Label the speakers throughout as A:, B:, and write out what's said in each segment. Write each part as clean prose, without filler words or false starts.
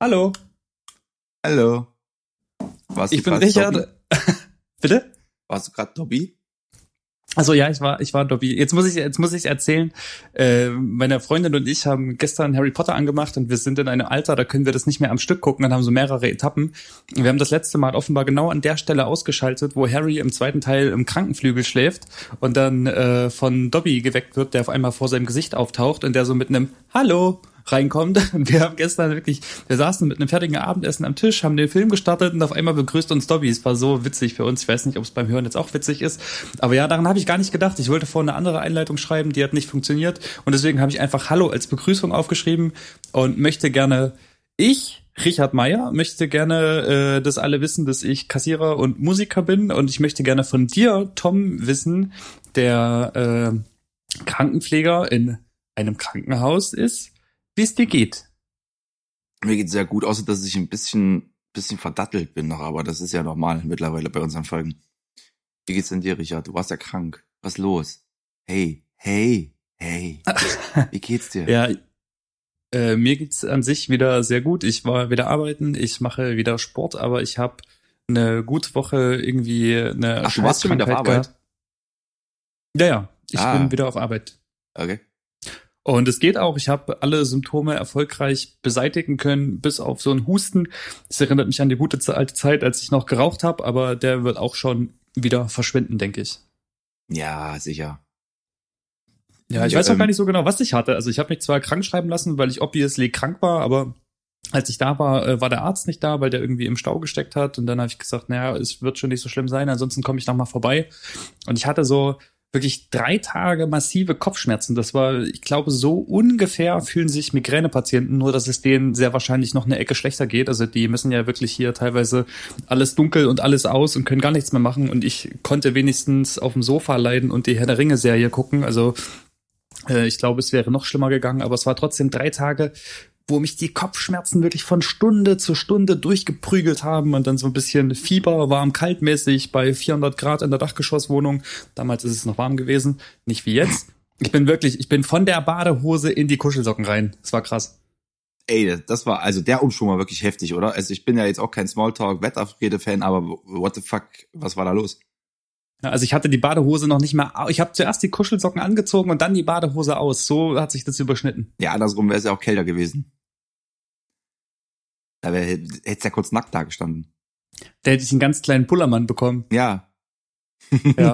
A: Hallo,
B: Hallo. Warst
A: ich
B: du
A: bin
B: gerade
A: Richard.
B: Dobby?
A: Bitte?
B: Warst du gerade Dobby?
A: Also ja, ich war Dobby. Jetzt muss ich erzählen. Meine Freundin und ich haben gestern Harry Potter angemacht und wir sind in einem Alter, da können wir das nicht mehr am Stück gucken, dann haben so mehrere Etappen. Wir haben das letzte Mal offenbar genau an der Stelle ausgeschaltet, wo Harry im zweiten Teil im Krankenflügel schläft und dann von Dobby geweckt wird, der auf einmal vor seinem Gesicht auftaucht und der so mit einem Hallo reinkommt. Und wir saßen mit einem fertigen Abendessen am Tisch, haben den Film gestartet und auf einmal begrüßt uns Dobby. Es war so witzig für uns. Ich weiß nicht, ob es beim Hören jetzt auch witzig ist. Aber ja, daran habe ich gar nicht gedacht. Ich wollte vorhin eine andere Einleitung schreiben, die hat nicht funktioniert. Und deswegen habe ich einfach Hallo als Begrüßung aufgeschrieben und Richard Meyer, möchte gerne, dass alle wissen, dass ich Kassierer und Musiker bin. Und ich möchte gerne von dir, Tom, wissen, der Krankenpfleger in einem Krankenhaus ist, wie es dir geht.
B: Mir geht's sehr gut, außer dass ich ein bisschen verdattelt bin noch, aber das ist ja normal mittlerweile bei unseren Folgen. Wie geht's denn dir, Richard? Du warst ja krank. Was los? Hey. Wie geht's dir?
A: Ja, mir geht's an sich wieder sehr gut. Ich war wieder arbeiten, ich mache wieder Sport, aber ich habe eine gute Woche irgendwie eine
B: Ach, du warst schon wieder auf
A: Scheißkrankheit
B: Arbeit?
A: gehabt. Ja, ich bin wieder auf Arbeit.
B: Okay.
A: Und es geht auch, ich habe alle Symptome erfolgreich beseitigen können, bis auf so einen Husten. Das erinnert mich an die gute alte Zeit, als ich noch geraucht habe, aber der wird auch schon wieder verschwinden, denke ich.
B: Ja, sicher.
A: Ja, ich weiß auch gar nicht so genau, was ich hatte. Also ich habe mich zwar krank schreiben lassen, weil ich obviously krank war, aber als ich da war, war der Arzt nicht da, weil der irgendwie im Stau gesteckt hat. Und dann habe ich gesagt, naja, es wird schon nicht so schlimm sein, ansonsten komme ich noch mal vorbei. Und ich hatte so wirklich 3 Tage massive Kopfschmerzen. Das war, ich glaube, so ungefähr fühlen sich Migränepatienten, nur dass es denen sehr wahrscheinlich noch eine Ecke schlechter geht. Also die müssen ja wirklich hier teilweise alles dunkel und alles aus und können gar nichts mehr machen. Und ich konnte wenigstens auf dem Sofa leiden und die Herr der Ringe-Serie gucken. Also ich glaube, es wäre noch schlimmer gegangen, aber es war trotzdem 3 Tage, wo mich die Kopfschmerzen wirklich von Stunde zu Stunde durchgeprügelt haben und dann so ein bisschen Fieber, warm, kaltmäßig bei 400 Grad in der Dachgeschosswohnung. Damals ist es noch warm gewesen, nicht wie jetzt. Ich bin von der Badehose in die Kuschelsocken rein. Das war krass.
B: Ey, das war, also der Umschwung war wirklich heftig, oder? Also ich bin ja jetzt auch kein Smalltalk-Wetterfrede-Fan, aber what the fuck, was war da los?
A: Ja, also ich hatte die Badehose noch nicht mehr. Ich habe zuerst die Kuschelsocken angezogen und dann die Badehose aus. So hat sich das überschnitten.
B: Ja, andersrum wäre es ja auch kälter gewesen. Da hätt's ja kurz nackt da gestanden.
A: Da hätte ich einen ganz kleinen Pullermann bekommen.
B: Ja.
A: Ja.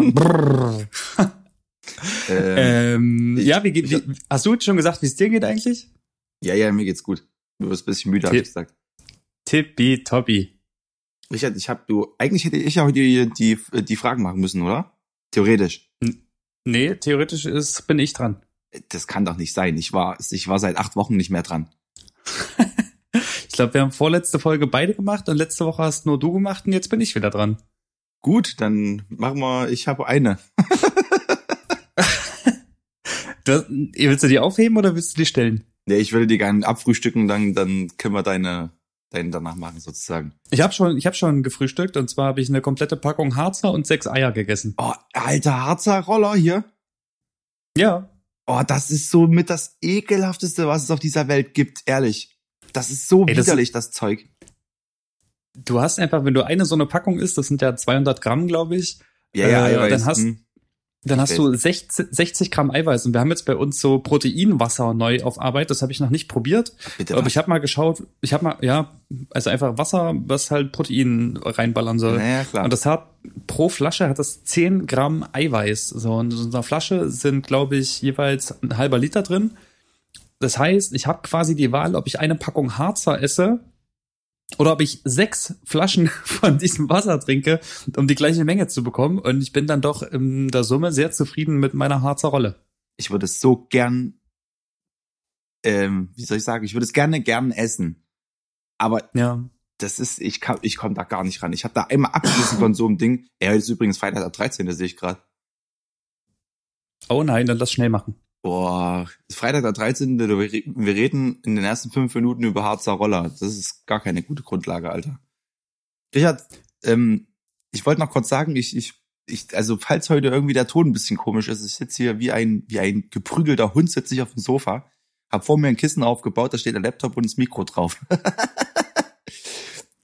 A: Hast du schon gesagt, wie es dir geht eigentlich?
B: Ja, mir geht's gut. Du bist ein bisschen müde, hab ich gesagt.
A: Tippitoppi.
B: Richard, eigentlich hätte ich ja heute die Fragen machen müssen, oder? Theoretisch.
A: Nee, theoretisch bin ich dran.
B: Das kann doch nicht sein. Ich war seit 8 Wochen nicht mehr dran.
A: Ich glaube, wir haben vorletzte Folge beide gemacht und letzte Woche hast nur du gemacht und jetzt bin ich wieder dran.
B: Gut, dann machen wir, ich habe eine.
A: Willst du die aufheben oder willst du die stellen?
B: Nee, ich würde die gerne abfrühstücken, dann können wir deine danach machen sozusagen.
A: Ich hab schon gefrühstückt und zwar habe ich eine komplette Packung Harzer und 6 Eier gegessen.
B: Oh, alter Harzer Roller hier.
A: Ja.
B: Oh, das ist so mit das ekelhafteste, was es auf dieser Welt gibt, ehrlich. Das ist so widerlich, das Zeug.
A: Du hast einfach, wenn du eine so eine Packung isst, das sind ja 200 Gramm, glaube ich.
B: Ja, Eiweiß.
A: Dann hast du 60 Gramm Eiweiß. Und wir haben jetzt bei uns so Proteinwasser neu auf Arbeit. Das habe ich noch nicht probiert.
B: Bitte,
A: aber ich habe mal geschaut. Also einfach Wasser, was halt Protein reinballern soll.
B: Ja, klar.
A: Und pro Flasche hat das 10 Gramm Eiweiß. So, und in so einer Flasche sind, glaube ich, jeweils ein halber Liter drin. Das heißt, ich habe quasi die Wahl, ob ich eine Packung Harzer esse oder ob ich 6 Flaschen von diesem Wasser trinke, um die gleiche Menge zu bekommen. Und ich bin dann doch in der Summe sehr zufrieden mit meiner Harzer Rolle.
B: Ich würde es so gern, ich würde es gern essen. Aber
A: ja,
B: das ist, ich komme da gar nicht ran. Ich habe da einmal abgeschlossen von so einem Ding. Heute ist übrigens Freitag der 13., sehe ich gerade.
A: Oh nein, dann lass schnell machen.
B: Boah, Freitag der 13. Wir reden in den ersten 5 Minuten über Harzer Roller. Das ist gar keine gute Grundlage, Alter. Richard, ich wollte noch kurz sagen, also falls heute irgendwie der Ton ein bisschen komisch ist, ich sitze hier wie ein geprügelter Hund, sitze ich auf dem Sofa, hab vor mir ein Kissen aufgebaut, da steht der Laptop und das Mikro drauf.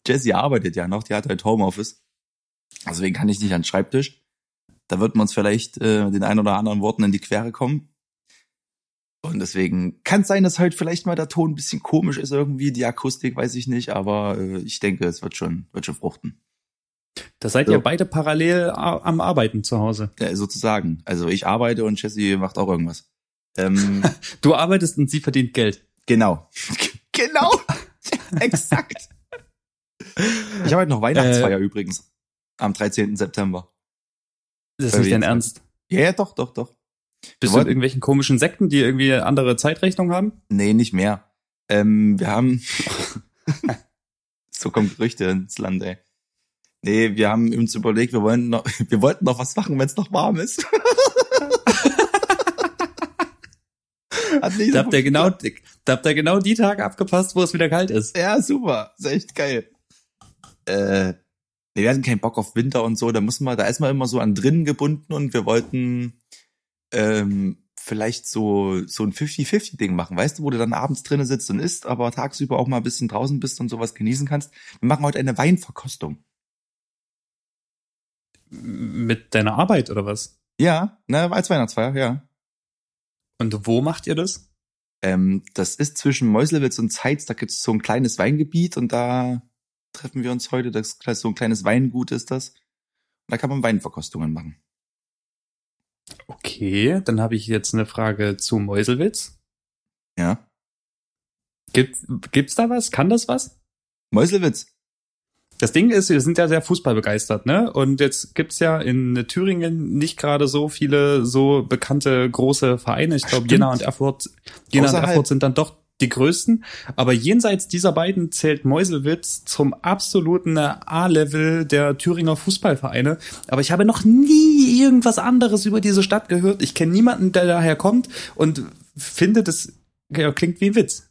B: Jessie arbeitet ja noch, die hat halt Homeoffice. Deswegen kann ich nicht an den Schreibtisch. Da wird man uns vielleicht den ein oder anderen Worten in die Quere kommen. Und deswegen kann es sein, dass heute vielleicht mal der Ton ein bisschen komisch ist irgendwie, die Akustik, weiß ich nicht, aber ich denke, es wird schon fruchten.
A: Da seid ihr beide parallel am Arbeiten zu Hause.
B: Ja, sozusagen. Also ich arbeite und Jessie macht auch irgendwas.
A: Du arbeitest und sie verdient Geld.
B: Genau. Genau. Exakt. Ich habe heute noch Weihnachtsfeier übrigens. Am 13. September.
A: Das ist nicht dein Ernst?
B: Ja, doch.
A: Bist du in irgendwelchen komischen Sekten, die irgendwie andere Zeitrechnung haben?
B: Nee, nicht mehr. Wir haben so kommen Gerüchte ins Land, ey. Nee, wir haben uns überlegt, wir wollten noch was machen, wenn es noch warm ist.
A: Da habt ihr genau die Tage abgepasst, wo es wieder kalt ist.
B: Ja, super. Ist echt geil. Wir hatten keinen Bock auf Winter und so, da ist man immer so an drinnen gebunden und wir wollten vielleicht so ein 50-50-Ding machen, weißt du, wo du dann abends drinnen sitzt und isst, aber tagsüber auch mal ein bisschen draußen bist und sowas genießen kannst. Wir machen heute eine Weinverkostung.
A: Mit deiner Arbeit oder was?
B: Ja, als Weihnachtsfeier, ja.
A: Und wo macht ihr das?
B: Das ist zwischen Meuselwitz und Zeitz, da gibt's so ein kleines Weingebiet und da treffen wir uns heute, das ist so ein kleines Weingut ist das. Und da kann man Weinverkostungen machen.
A: Okay, dann habe ich jetzt eine Frage zu Meuselwitz.
B: Ja.
A: Gibt's da was? Kann das was?
B: Meuselwitz.
A: Das Ding ist, wir sind ja sehr fußballbegeistert, ne? Und jetzt gibt's ja in Thüringen nicht gerade so viele so bekannte große Vereine. Ich glaube, Jena und Erfurt sind dann doch die größten. Aber jenseits dieser beiden zählt Meuselwitz zum absoluten A-Level der Thüringer Fußballvereine. Aber ich habe noch nie irgendwas anderes über diese Stadt gehört. Ich kenne niemanden, der daher kommt und finde, das klingt wie ein Witz.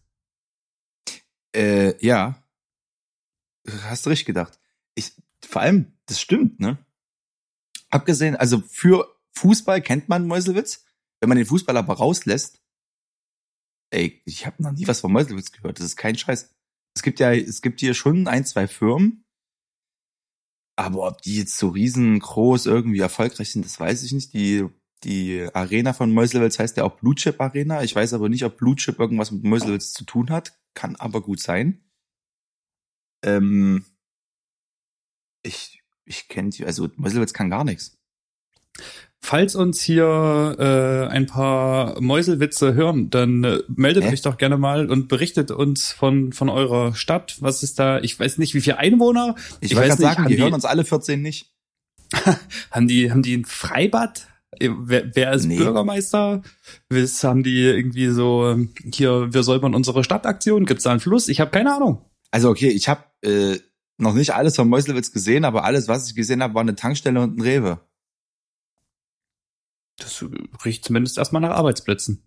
B: Ja. Hast du richtig gedacht. Vor allem, das stimmt, ne? Abgesehen, also für Fußball kennt man Meuselwitz. Wenn man den Fußball aber rauslässt, ich habe noch nie was von Meuselwitz gehört. Das ist kein Scheiß. Es gibt hier schon 1-2 Firmen, aber ob die jetzt so riesengroß irgendwie erfolgreich sind, das weiß ich nicht. Die Arena von Meuselwitz heißt ja auch Blue Chip Arena. Ich weiß aber nicht, ob Blue Chip irgendwas mit Meuselwitz zu tun hat. Kann aber gut sein. Ich kenne die, also Meuselwitz kann gar nichts.
A: Falls uns hier ein paar Meuselwitze hören, dann meldet euch doch gerne mal und berichtet uns von eurer Stadt. Was ist da? Ich weiß nicht, wie viele Einwohner.
B: Ich wollte gerade sagen, die hören uns alle 14 nicht.
A: Haben die ein Freibad? Wer ist Bürgermeister? Haben die irgendwie so hier, wir säubern unsere Stadtaktion? Gibt's da einen Fluss? Ich habe keine Ahnung.
B: Also okay, ich habe noch nicht alles von Meuselwitz gesehen, aber alles, was ich gesehen habe, war eine Tankstelle und ein Rewe.
A: Das riecht zumindest erstmal nach Arbeitsplätzen.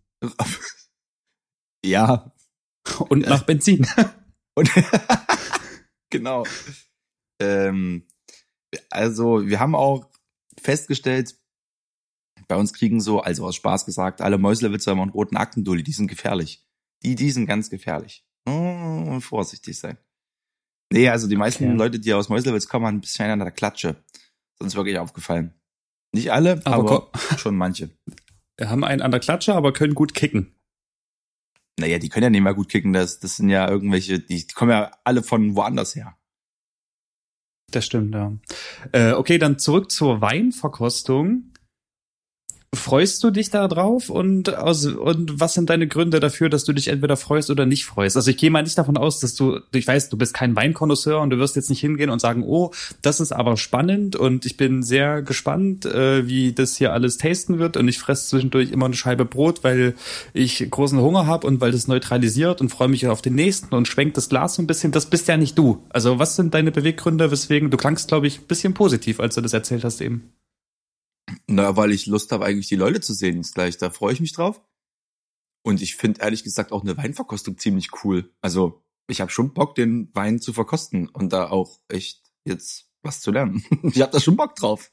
B: Ja.
A: Und nach Benzin.
B: Und genau. Also wir haben auch festgestellt, bei uns kriegen so, also aus Spaß gesagt, alle Meuselwitzer immer einen roten Aktendulli, die sind gefährlich. Die sind ganz gefährlich. Vorsichtig sein. Nee, also die meisten Leute, die aus Meuselwitz kommen, haben ein bisschen an der Klatsche. Sonst wirklich aufgefallen. Nicht alle, aber schon manche.
A: Wir haben einen an der Klatsche, aber können gut kicken.
B: Naja, die können ja nicht mehr gut kicken. Das sind ja irgendwelche, die kommen ja alle von woanders her.
A: Das stimmt, ja. Okay, dann zurück zur Weinverkostung. Freust du dich da drauf und was sind deine Gründe dafür, dass du dich entweder freust oder nicht freust? Also ich gehe mal nicht davon aus, dass ich weiß, du bist kein Weinkonnoisseur und du wirst jetzt nicht hingehen und sagen, oh, das ist aber spannend und ich bin sehr gespannt, wie das hier alles tasten wird und ich fresse zwischendurch immer eine Scheibe Brot, weil ich großen Hunger habe und weil das neutralisiert und freue mich auf den nächsten und schwenkt das Glas so ein bisschen. Das bist ja nicht du. Also was sind deine Beweggründe, weswegen du klangst, glaube ich, ein bisschen positiv, als du das erzählt hast eben?
B: Na, weil ich Lust habe, eigentlich die Leute zu sehen jetzt gleich. Da freue ich mich drauf. Und ich finde ehrlich gesagt auch eine Weinverkostung ziemlich cool. Also ich habe schon Bock, den Wein zu verkosten und da auch echt jetzt was zu lernen. Ich habe da schon Bock drauf.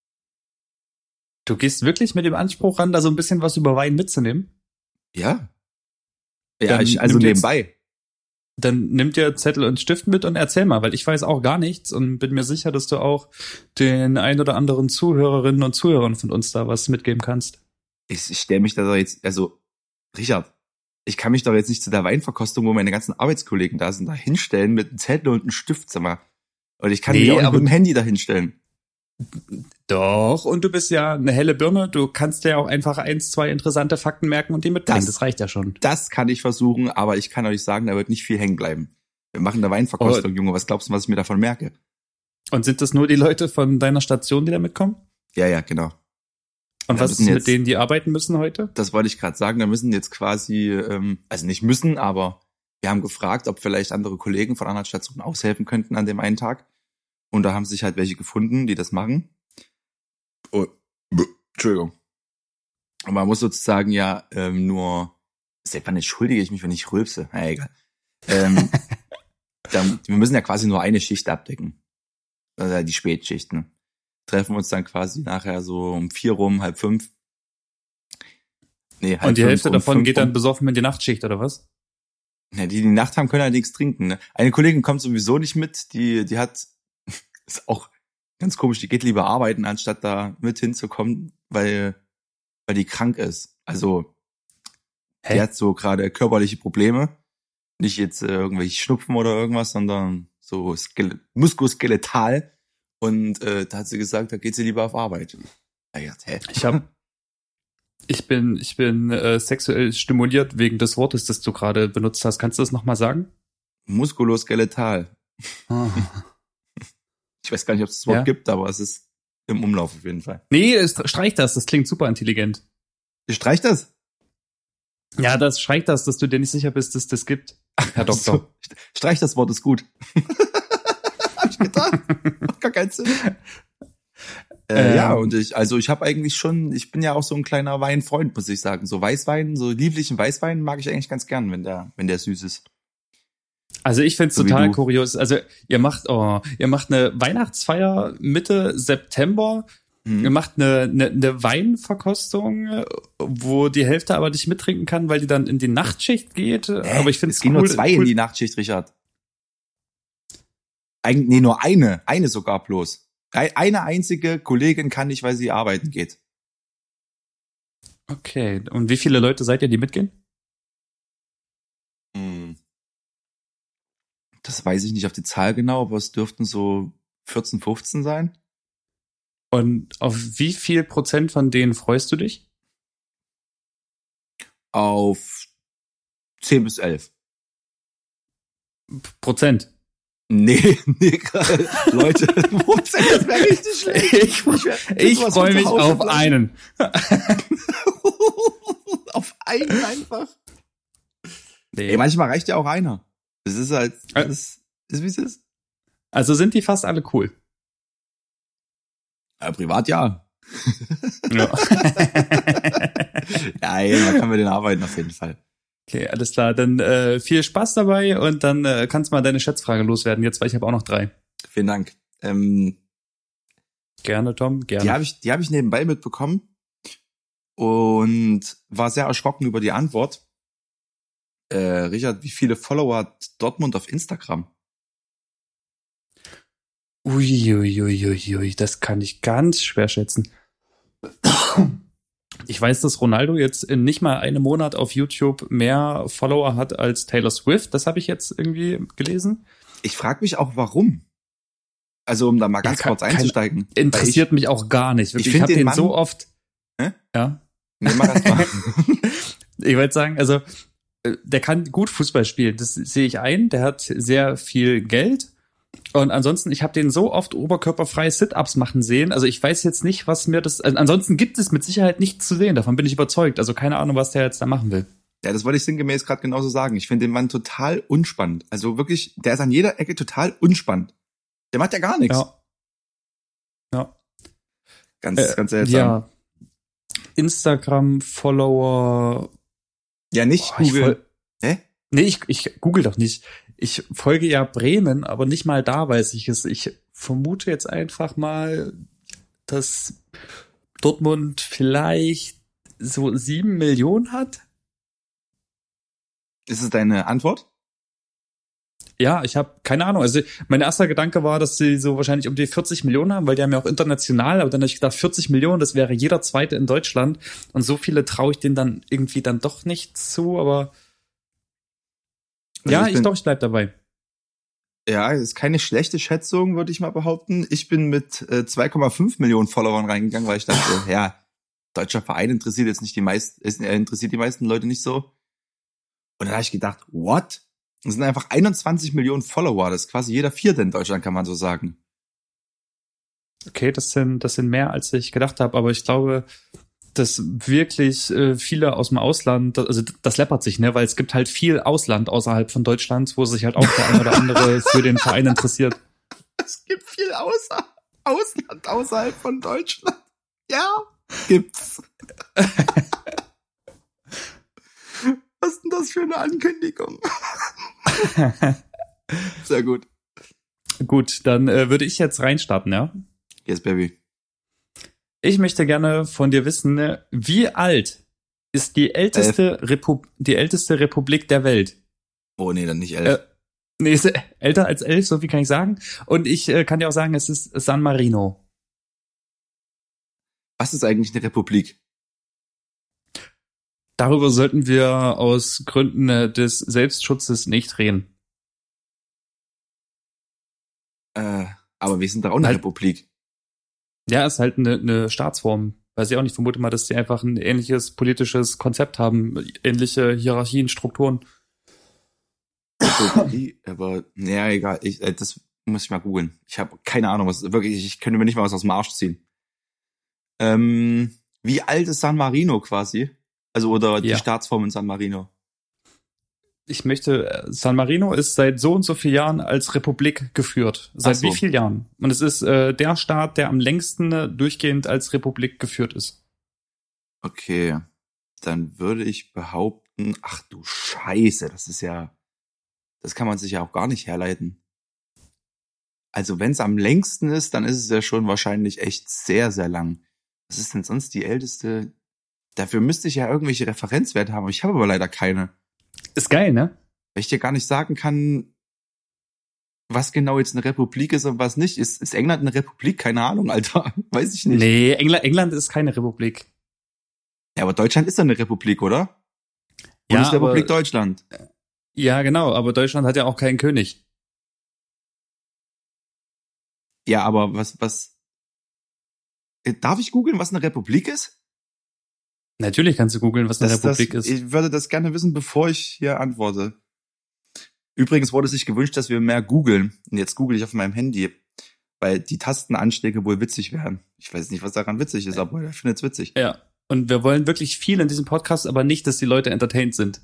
A: Du gehst wirklich mit dem Anspruch ran, da so ein bisschen was über Wein mitzunehmen?
B: Ja. Ja, also nebenbei.
A: Dann nimm dir Zettel und Stift mit und erzähl mal, weil ich weiß auch gar nichts und bin mir sicher, dass du auch den ein oder anderen Zuhörerinnen und Zuhörern von uns da was mitgeben kannst.
B: Ich stelle mich da doch jetzt, also, Richard, ich kann mich doch jetzt nicht zu der Weinverkostung, wo meine ganzen Arbeitskollegen da sind, da hinstellen mit einem Zettel und einem Stift, sag mal. Und ich kann mich auch nicht mit dem Handy da hinstellen.
A: Doch, und du bist ja eine helle Birne, du kannst ja auch einfach 1, 2 interessante Fakten merken und die mitbringen, das reicht ja schon.
B: Das kann ich versuchen, aber ich kann euch sagen, da wird nicht viel hängen bleiben. Wir machen eine Weinverkostung, Junge, was glaubst du, was ich mir davon merke?
A: Und sind das nur die Leute von deiner Station, die da mitkommen?
B: Ja, genau.
A: Und was ist mit denen, die arbeiten müssen heute?
B: Das wollte ich gerade sagen, da müssen jetzt quasi, also nicht müssen, aber wir haben gefragt, ob vielleicht andere Kollegen von anderen Stationen aushelfen könnten an dem einen Tag. Und da haben sich halt welche gefunden, die das machen. Oh, Entschuldigung. Und man muss sozusagen ja nur, seit wann entschuldige ich mich, wenn ich rülpse? Na, egal. Wir müssen ja quasi nur eine Schicht abdecken. Also die Spätschicht, ne? Treffen uns dann quasi nachher so um 4 rum, 4:30. Nee, 4:30.
A: Und die Hälfte davon geht dann besoffen in die Nachtschicht, oder was?
B: Ja, die Nacht haben, können allerdings trinken. Ne? Eine Kollegin kommt sowieso nicht mit, die hat, ist auch ganz komisch, die geht lieber arbeiten, anstatt da mit hinzukommen, weil die krank ist. Also, die hat so gerade körperliche Probleme. Nicht jetzt irgendwelche Schnupfen oder irgendwas, sondern so muskuloskeletal. Und da hat sie gesagt, da geht sie lieber auf Arbeit. Ja,
A: Ich bin sexuell stimuliert wegen des Wortes, das du gerade benutzt hast. Kannst du das nochmal sagen?
B: Muskuloskeletal. Oh. Ich weiß gar nicht, ob es das Wort gibt, aber es ist im Umlauf auf jeden Fall.
A: Nee, streich das klingt super intelligent.
B: Streich das?
A: Ja, streich das, dass du dir nicht sicher bist, dass das gibt, Herr Doktor.
B: So, streich das Wort ist gut. Hab ich gedacht. Macht gar keinen Sinn. Ja, und ich habe eigentlich schon, ich bin ja auch so ein kleiner Weinfreund, muss ich sagen. So Weißwein, so lieblichen Weißwein mag ich eigentlich ganz gern, wenn der süß ist.
A: Also ich find's so total kurios. Also ihr macht eine Weihnachtsfeier Mitte September. Ihr macht eine Weinverkostung, wo die Hälfte aber nicht mittrinken kann, weil die dann in die Nachtschicht geht. Aber ich finde es
B: cool. Es gehen nur 2 in die Nachtschicht, Richard. Nee, nur eine sogar bloß. Eine einzige Kollegin kann nicht, weil sie arbeiten geht.
A: Okay, und wie viele Leute seid ihr, die mitgehen?
B: Das weiß ich nicht auf die Zahl genau, aber es dürften so 14, 15 sein.
A: Und auf wie viel Prozent von denen freust du dich?
B: Auf 10 bis 11.
A: Prozent?
B: Nee, Leute, Prozent, das wäre richtig schlecht.
A: Ich freue mich auf einen.
B: Auf einen einfach?
A: Nee.
B: Ey, manchmal reicht ja auch einer. Das ist halt, ist wie es ist.
A: Also sind die fast alle cool?
B: Ja, privat ja.
A: Ja.
B: Ja, man kann mit denen arbeiten auf jeden Fall.
A: Okay, alles klar. Dann viel Spaß dabei und dann kannst du mal deine Schätzfrage loswerden jetzt, weil ich habe auch noch 3.
B: Vielen Dank.
A: Gerne, Tom, gerne.
B: Die hab ich nebenbei mitbekommen und war sehr erschrocken über die Antwort. Richard, wie viele Follower hat Dortmund auf Instagram?
A: Uiuiuiui, das kann ich ganz schwer schätzen. Ich weiß, dass Ronaldo jetzt in nicht mal einem Monat auf YouTube mehr Follower hat als Taylor Swift. Das habe ich jetzt irgendwie gelesen.
B: Ich frage mich auch, warum. Also, um da mal ganz kurz einzusteigen.
A: Interessiert mich auch gar nicht. Ich habe den so oft... Ja?
B: Nee, mach erst mal.
A: Ich wollte sagen, also, der kann gut Fußball spielen. Das sehe ich ein. Der hat sehr viel Geld. Und ansonsten, ich habe den so oft oberkörperfreie Sit-Ups machen sehen. Also ich weiß jetzt nicht, was mir das... Also ansonsten gibt es mit Sicherheit nichts zu sehen. Davon bin ich überzeugt. Also keine Ahnung, was der jetzt da machen will.
B: Ja, das wollte ich sinngemäß gerade genauso sagen. Ich finde den Mann total unspannend. Also wirklich, der ist an jeder Ecke total unspannend. Der macht ja gar nichts.
A: Ja.
B: Ganz seltsam.
A: Ja. Instagram-Follower...
B: Ja, nicht Google.
A: Hä? Nee, ich google doch nicht. Ich folge ja Bremen, aber nicht mal da weiß ich es. Ich vermute jetzt einfach mal, dass Dortmund vielleicht so 7 Millionen hat.
B: Ist es deine Antwort?
A: Ja, ich habe keine Ahnung. Also mein erster Gedanke war, dass sie so wahrscheinlich um die 40 Millionen haben, weil die haben ja auch international, aber dann habe ich gedacht, 40 Millionen, das wäre jeder Zweite in Deutschland. Und so viele traue ich denen dann irgendwie dann doch nicht zu, aber
B: Also
A: ja, ich glaube, ich bleib dabei.
B: Ja, ist keine schlechte Schätzung, würde ich mal behaupten. Ich bin mit 2,5 Millionen Followern reingegangen, weil ich dachte, ja, deutscher Verein interessiert jetzt nicht interessiert die meisten Leute nicht so. Und dann habe ich gedacht, what? Das sind einfach 21 Millionen Follower. Das ist quasi jeder Vierte in Deutschland, kann man so sagen.
A: Okay, das sind mehr, als ich gedacht habe, aber ich glaube, dass wirklich viele aus dem Ausland, also das läppert sich, ne, weil es gibt halt viel Ausland außerhalb von Deutschland, wo sich halt auch der ein oder andere für den Verein interessiert.
B: Es gibt viel Ausland außerhalb von Deutschland. Ja, gibt's. Was ist denn das für eine Ankündigung? Sehr gut.
A: Gut, dann würde ich jetzt reinstarten, ja?
B: Yes, baby.
A: Ich möchte gerne von dir wissen, wie alt ist die älteste Republik der Welt?
B: Oh nee, dann nicht 11.
A: Nee, ist älter als 11, so viel kann ich sagen. Und ich kann dir auch sagen, es ist San Marino.
B: Was ist eigentlich eine Republik?
A: Darüber sollten wir aus Gründen des Selbstschutzes nicht reden.
B: Aber wir sind doch auch eine Republik.
A: Ja, ist halt eine Staatsform. Weiß ich auch nicht, vermute mal, dass die einfach ein ähnliches politisches Konzept haben, ähnliche Hierarchien, Strukturen.
B: Aber, ja, egal. Das muss ich mal googeln. Ich habe keine Ahnung, ich könnte mir nicht mal was aus dem Arsch ziehen. Wie alt ist San Marino quasi? Also, oder die Staatsform in San Marino?
A: San Marino ist seit so und so vielen Jahren als Republik geführt. Seit wie vielen Jahren? Und es ist der Staat, der am längsten durchgehend als Republik geführt ist.
B: Okay, dann würde ich behaupten, ach du Scheiße, das kann man sich ja auch gar nicht herleiten. Also wenn es am längsten ist, dann ist es ja schon wahrscheinlich echt sehr, sehr lang. Was ist denn sonst die älteste? Dafür müsste ich ja irgendwelche Referenzwerte haben, ich habe aber leider keine.
A: Ist geil, ne?
B: Weil ich dir gar nicht sagen kann, was genau jetzt eine Republik ist und was nicht. Ist England eine Republik? Keine Ahnung, Alter. Weiß ich nicht.
A: Nee, England ist keine Republik.
B: Ja, aber Deutschland ist ja eine Republik, oder? Bundesrepublik Deutschland.
A: Ja, genau, aber Deutschland hat ja auch keinen König.
B: Ja, aber was? Darf ich googeln, was eine Republik ist?
A: Natürlich kannst du googeln, was eine Republik ist.
B: Ich würde das gerne wissen, bevor ich hier antworte. Übrigens wurde sich gewünscht, dass wir mehr googeln. Und jetzt google ich auf meinem Handy, weil die Tastenanschläge wohl witzig wären. Ich weiß nicht, was daran witzig ist, aber ich finde es witzig.
A: Ja, und wir wollen wirklich viel in diesem Podcast, aber nicht, dass die Leute entertained sind.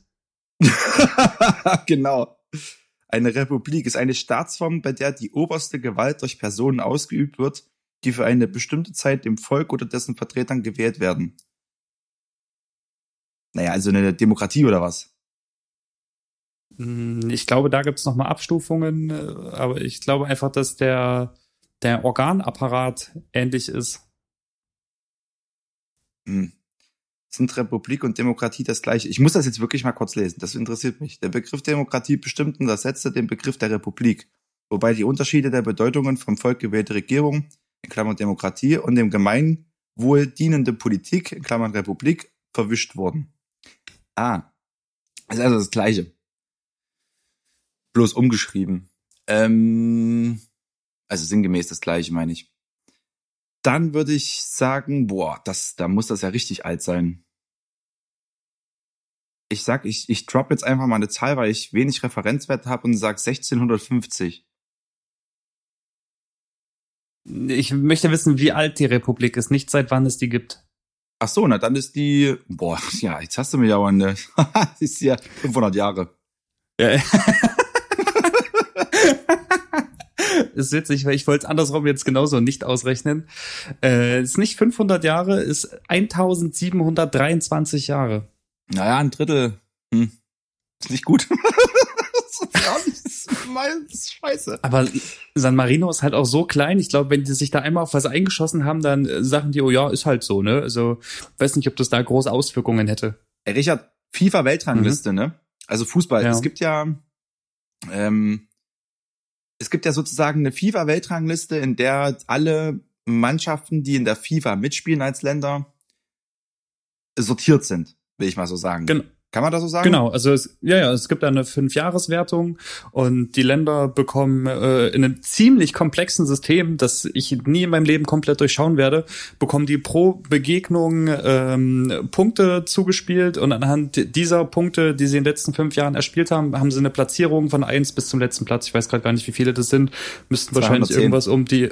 B: Genau. Eine Republik ist eine Staatsform, bei der die oberste Gewalt durch Personen ausgeübt wird, die für eine bestimmte Zeit dem Volk oder dessen Vertretern gewählt werden. Naja, also eine Demokratie oder was?
A: Ich glaube, da gibt's noch mal Abstufungen, aber ich glaube einfach, dass der Organapparat ähnlich ist.
B: Sind Republik und Demokratie das gleiche? Ich muss das jetzt wirklich mal kurz lesen, das interessiert mich. Der Begriff Demokratie bestimmt und ersetzte den Begriff der Republik, wobei die Unterschiede der Bedeutungen vom Volk gewählte Regierung, in Klammern Demokratie, und dem Gemeinwohl dienende Politik, in Klammern Republik, verwischt wurden. Das ist also das Gleiche. Bloß umgeschrieben. Also sinngemäß das Gleiche, meine ich. Dann würde ich sagen, da muss das ja richtig alt sein. Ich drop jetzt einfach mal eine Zahl, weil ich wenig Referenzwert habe und sag 1650.
A: Ich möchte wissen, wie alt die Republik ist, nicht seit wann es die gibt.
B: Ach so, na dann ist die, jetzt hast du mich aber eine, ist ja 500 Jahre.
A: Ja. Ist witzig, weil ich wollte es andersrum jetzt genauso nicht ausrechnen. Ist nicht 500 Jahre, ist 1723 Jahre.
B: Naja, ein Drittel. Ist nicht gut. Das ist scheiße.
A: Aber San Marino ist halt auch so klein. Ich glaube, wenn die sich da einmal auf was eingeschossen haben, dann sagen die, oh ja, ist halt so, ne? Also, weiß nicht, ob das da große Auswirkungen hätte.
B: Richard, FIFA-Weltrangliste, ne? Also Fußball.
A: Ja.
B: Es gibt ja es gibt ja sozusagen eine FIFA-Weltrangliste, in der alle Mannschaften, die in der FIFA mitspielen als Länder, sortiert sind, will ich mal so sagen. Kann man das so sagen?
A: Genau, also es gibt eine 5-Jahres-Wertung und die Länder bekommen in einem ziemlich komplexen System, das ich nie in meinem Leben komplett durchschauen werde, bekommen die pro Begegnung Punkte zugespielt und anhand dieser Punkte, die sie in den letzten 5 Jahren erspielt haben, haben sie eine Platzierung von 1 bis zum letzten Platz. Ich weiß gerade gar nicht, wie viele das sind. Müssten
B: 210.
A: Wahrscheinlich irgendwas um die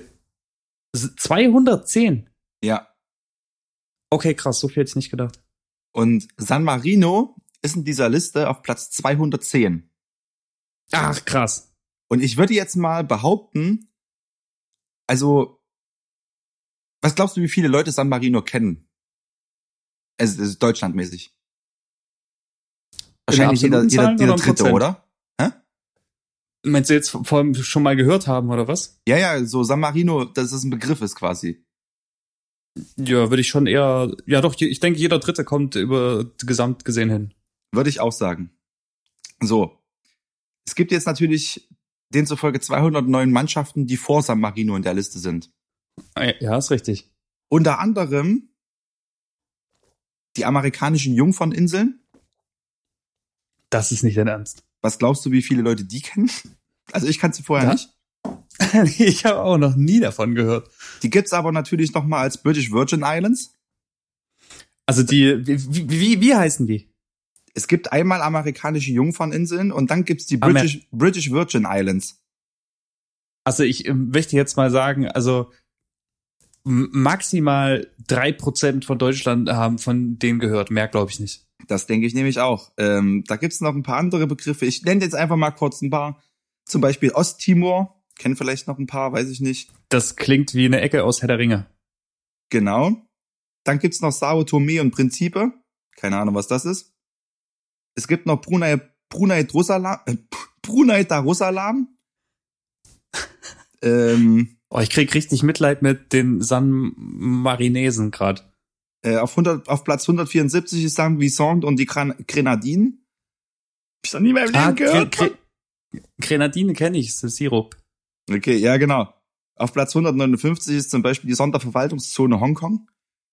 A: 210.
B: Ja.
A: Okay, krass, so viel hätte ich nicht gedacht.
B: Und San Marino ist in dieser Liste auf Platz 210.
A: Ach, krass.
B: Und ich würde jetzt mal behaupten, also, was glaubst du, wie viele Leute San Marino kennen? Es ist deutschlandmäßig. Wahrscheinlich jeder Dritte, oder? Hä?
A: Meinst du jetzt schon mal gehört haben, oder was?
B: Ja, so San Marino, dass es ein Begriff ist quasi.
A: Ja, würde ich schon eher, ja doch, ich denke, jeder Dritte kommt über gesamt gesehen hin.
B: Würde ich auch sagen. So. Es gibt jetzt natürlich demzufolge 209 Mannschaften, die vor San Marino in der Liste sind.
A: Ja, ist richtig.
B: Unter anderem die amerikanischen Jungferninseln.
A: Das ist nicht dein Ernst.
B: Was glaubst du, wie viele Leute die kennen? Also ich kannte sie vorher nicht.
A: Ich habe auch noch nie davon gehört.
B: Die gibt's aber natürlich noch mal als British Virgin Islands.
A: Also wie heißen die?
B: Es gibt einmal amerikanische Jungferninseln und dann gibt's die British Virgin Islands.
A: Also ich möchte jetzt mal sagen, also maximal 3% von Deutschland haben von denen gehört. Mehr glaube ich nicht.
B: Das denke ich nämlich auch. Da gibt's noch ein paar andere Begriffe. Ich nenne jetzt einfach mal kurz ein paar. Zum Beispiel Osttimor. Kennen vielleicht noch ein paar, weiß ich nicht.
A: Das klingt wie eine Ecke aus Herr der Ringe.
B: Genau. Dann gibt's noch Sao Tome und Principe. Keine Ahnung, was das ist. Es gibt noch Brunei Darussalam.
A: Ich krieg richtig Mitleid mit den San Marinesen gerade.
B: Auf Platz 174 ist San Vicente und die Grenadinen. Hab ich noch nie mehr im Leben gehört.
A: Grenadine kenne ich, ist das Sirup.
B: Okay, ja genau. Auf Platz 159 ist zum Beispiel die Sonderverwaltungszone Hongkong.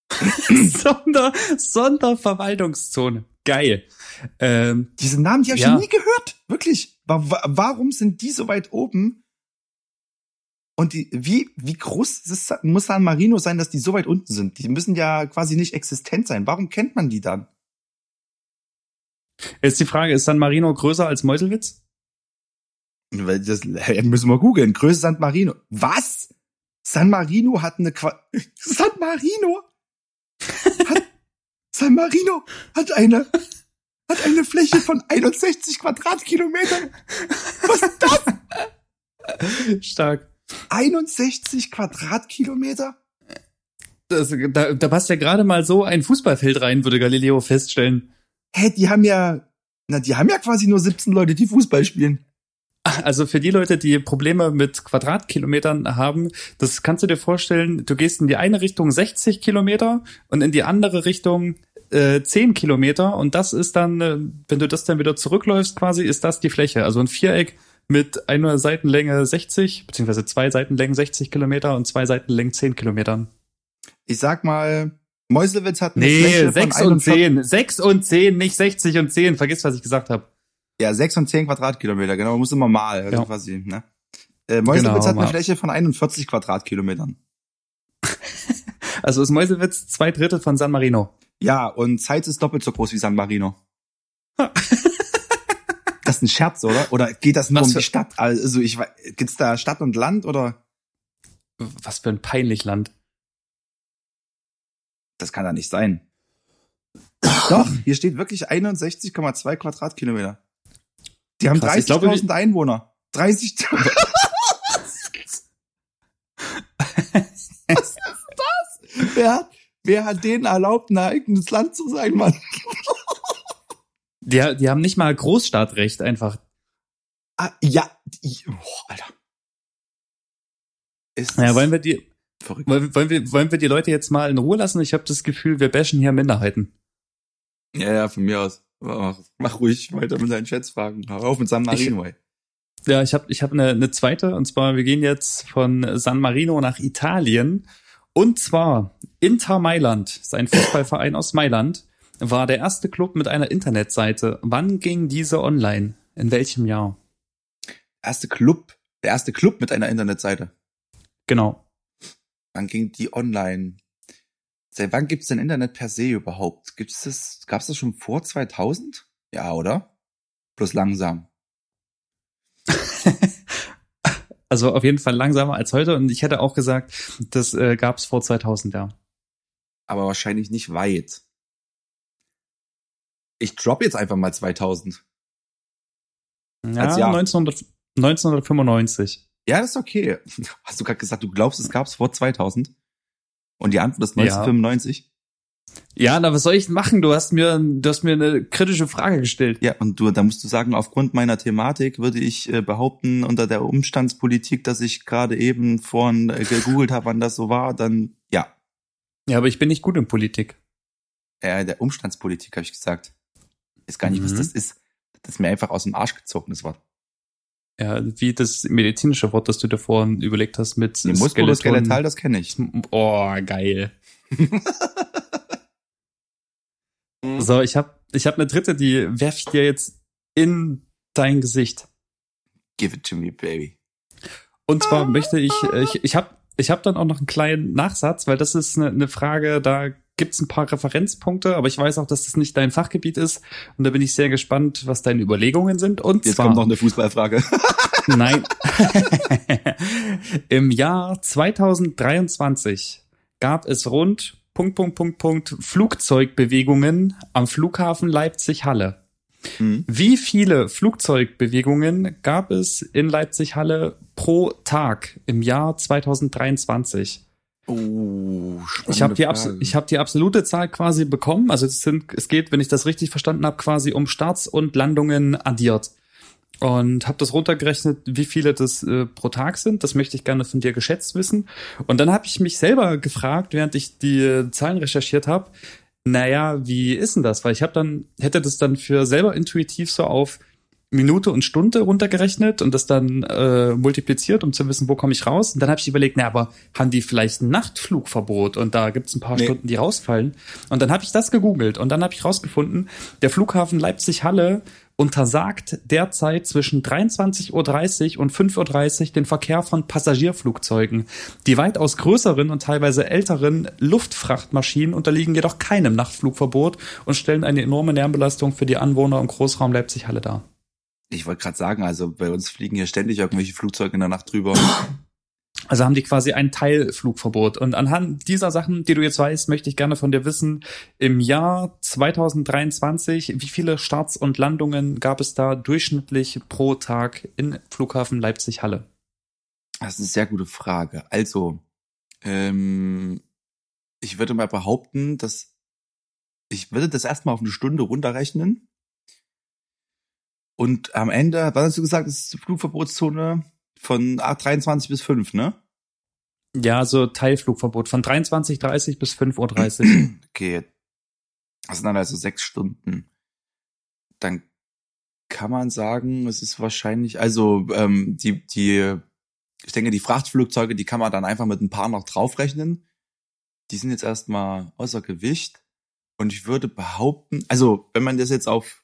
A: Sonderverwaltungszone. Geil.
B: Diese Namen, die habe ich nie gehört. Wirklich. Warum sind die so weit oben? Und wie groß muss San Marino sein, dass die so weit unten sind? Die müssen ja quasi nicht existent sein. Warum kennt man die dann?
A: Jetzt die Frage, ist San Marino größer als Meuselwitz?
B: Weil das müssen wir googeln. Größe San Marino. Was? San Marino hat eine San Marino hat eine Fläche von 61 Quadratkilometern. Was ist das?
A: Stark.
B: 61 Quadratkilometer?
A: Da passt ja gerade mal so ein Fußballfeld rein, würde Galileo feststellen.
B: Die haben ja quasi nur 17 Leute, die Fußball spielen.
A: Also für die Leute, die Probleme mit Quadratkilometern haben, das kannst du dir vorstellen, du gehst in die eine Richtung 60 Kilometer und in die andere Richtung 10 Kilometer und das ist dann, wenn du das dann wieder zurückläufst quasi, ist das die Fläche. Also ein Viereck mit einer Seitenlänge 60, beziehungsweise 2 Seitenlängen 60 Kilometer und 2 Seitenlängen 10 Kilometern.
B: Ich sag mal, Meuselwitz hat eine Fläche
A: 6
B: von
A: und 10. 6 und 10, nicht 60 und 10. Vergiss, was ich gesagt habe.
B: Ja, 6 und 10 Quadratkilometer, genau. Man muss immer mal, also quasi, ne? Meuselwitz hat eine Fläche von 41 Quadratkilometern.
A: Also ist Meuselwitz 2/3 von San Marino.
B: Ja, und Zeitz ist doppelt so groß wie San Marino. Das ist ein Scherz, oder? Oder geht das nur um die Stadt? Also gibt's da Stadt und Land, oder?
A: Was für ein peinlich Land.
B: Das kann da nicht sein. Doch, hier steht wirklich 61,2 Quadratkilometer. Die haben 30.000 Einwohner. 30.000. Was ist das? Wer hat denen erlaubt, ein eigenes Land zu sein, Mann?
A: Die haben nicht mal Großstadtrecht einfach.
B: Ja. Alter.
A: Wollen wir die Leute jetzt mal in Ruhe lassen? Ich habe das Gefühl, wir bashen hier Minderheiten.
B: Ja, von mir aus. Mach ruhig weiter mit deinen Schätzfragen. Hör auf mit San Marino, ey.
A: Ja, ich hab eine zweite, und zwar, wir gehen jetzt von San Marino nach Italien. Und zwar Inter Mailand, sein Fußballverein aus Mailand, war der erste Club mit einer Internetseite. Wann ging diese online? In welchem Jahr?
B: Der erste Club mit einer Internetseite.
A: Genau.
B: Wann ging die online? Seit wann gibt's denn Internet per se überhaupt? Gab's das schon vor 2000? Ja, oder? Bloß langsam.
A: Also auf jeden Fall langsamer als heute, und ich hätte auch gesagt, das gab's vor 2000, ja.
B: Aber wahrscheinlich nicht weit. Ich drop jetzt einfach mal 2000.
A: Ja, 1995.
B: Ja, das ist okay. Hast du gerade gesagt, du glaubst, es gab's vor 2000? Und die Antwort ist 1995?
A: Ja, na, was soll ich machen? Du hast mir eine kritische Frage gestellt.
B: Ja, und da musst du sagen, aufgrund meiner Thematik würde ich behaupten, unter der Umstandspolitik, dass ich gerade eben vorhin gegoogelt habe, wann das so war, dann ja.
A: Ja, aber ich bin nicht gut in Politik.
B: Der Umstandspolitik, habe ich gesagt. Ist gar nicht, was das ist. Das ist mir einfach aus dem Arsch gezogen, das Wort.
A: Ja, wie das medizinische Wort, das du dir vorhin überlegt hast mit
B: Muskuloskeletal, das kenne ich.
A: Oh, geil. So, ich hab eine dritte, die werf ich dir jetzt in dein Gesicht.
B: Give it to me, baby.
A: Und zwar möchte ich hab dann auch noch einen kleinen Nachsatz, weil das ist eine Frage, da gibt's ein paar Referenzpunkte, aber ich weiß auch, dass das nicht dein Fachgebiet ist, und da bin ich sehr gespannt, was deine Überlegungen sind. Und
B: jetzt
A: zwar,
B: kommt noch eine Fußballfrage.
A: Nein. Im Jahr 2023 gab es rund Flugzeugbewegungen am Flughafen Leipzig-Halle. Wie viele Flugzeugbewegungen gab es in Leipzig-Halle pro Tag im Jahr 2023? Ich habe die absolute Zahl quasi bekommen. Also es geht, wenn ich das richtig verstanden habe, quasi um Starts und Landungen addiert. Und habe das runtergerechnet, wie viele das pro Tag sind. Das möchte ich gerne von dir geschätzt wissen. Und dann habe ich mich selber gefragt, während ich die Zahlen recherchiert habe, naja, wie ist denn das? Weil ich hätte das dann für selber intuitiv so auf Minute und Stunde runtergerechnet und das dann multipliziert, um zu wissen, wo komme ich raus. Und dann habe ich überlegt, na, aber haben die vielleicht ein Nachtflugverbot? Und da gibt's ein paar Stunden, die rausfallen. Und dann habe ich das gegoogelt und dann habe ich rausgefunden, der Flughafen Leipzig-Halle untersagt derzeit zwischen 23:30 Uhr und 5:30 Uhr den Verkehr von Passagierflugzeugen. Die weitaus größeren und teilweise älteren Luftfrachtmaschinen unterliegen jedoch keinem Nachtflugverbot und stellen eine enorme Lärmbelastung für die Anwohner im Großraum Leipzig-Halle dar.
B: Ich wollte gerade sagen, also bei uns fliegen hier ständig irgendwelche Flugzeuge in der Nacht drüber.
A: Also haben die quasi ein Teilflugverbot. Und anhand dieser Sachen, die du jetzt weißt, möchte ich gerne von dir wissen, im Jahr 2023, wie viele Starts und Landungen gab es da durchschnittlich pro Tag in Flughafen Leipzig-Halle?
B: Das ist eine sehr gute Frage. Also, ich würde mal behaupten, ich würde das erstmal auf eine Stunde runterrechnen. Und am Ende, was hast du gesagt, das ist die Flugverbotszone von 23 bis 5, ne?
A: Ja, so Teilflugverbot von 23:30 bis 5:30 Uhr.
B: Okay, das sind dann also 6 Stunden. Dann kann man sagen, es ist wahrscheinlich, also ich denke, die Frachtflugzeuge, die kann man dann einfach mit ein paar noch draufrechnen. Die sind jetzt erstmal außer Gewicht. Und ich würde behaupten, also wenn man das jetzt auf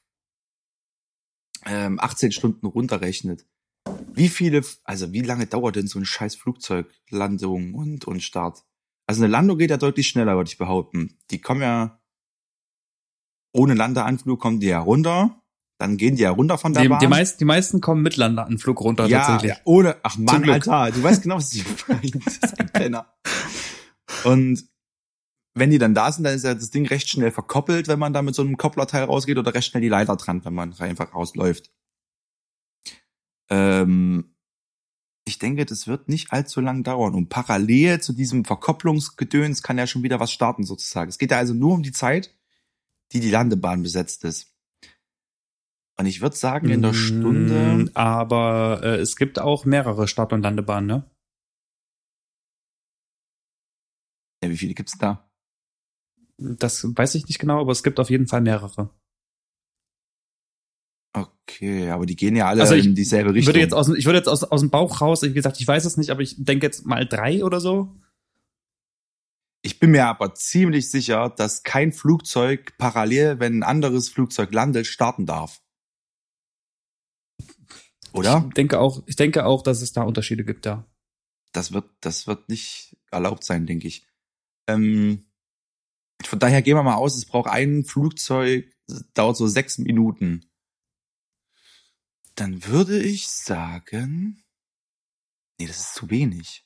B: 18 Stunden runterrechnet, wie lange dauert denn so ein scheiß Flugzeuglandung und Start? Also eine Landung geht ja deutlich schneller, würde ich behaupten. Die kommen ja, ohne Landeanflug kommen die ja runter, dann gehen die ja runter von der Bahn.
A: Die meisten kommen mit Landeanflug runter, tatsächlich.
B: Ja, ach Mann, Alter, du weißt genau, was ich meine. Das ist ein Penner. Und wenn die dann da sind, dann ist ja das Ding recht schnell verkoppelt, wenn man da mit so einem Kopplerteil rausgeht, oder recht schnell die Leiter dran, wenn man einfach rausläuft. Ich denke, das wird nicht allzu lang dauern. Und parallel zu diesem Verkopplungsgedöns kann ja schon wieder was starten, sozusagen. Es geht ja also nur um die Zeit, die Landebahn besetzt ist. Und ich würde sagen, in der Stunde...
A: Aber es gibt auch mehrere Start- und Landebahnen, ne?
B: Ja, wie viele gibt's da?
A: Das weiß ich nicht genau, aber es gibt auf jeden Fall mehrere.
B: Okay. okay, aber die gehen ja alle
A: Also
B: in dieselbe Richtung.
A: Ich würde jetzt aus dem Bauch raus, wie gesagt, ich weiß es nicht, aber ich denke jetzt mal 3 oder so.
B: Ich bin mir aber ziemlich sicher, dass kein Flugzeug parallel, wenn ein anderes Flugzeug landet, starten darf. Oder?
A: Ich denke auch, dass es da Unterschiede gibt, ja.
B: Das wird nicht erlaubt sein, denke ich. Von daher gehen wir mal aus, es braucht ein Flugzeug, dauert so 6 Minuten. Dann würde ich sagen, nee, das ist zu wenig.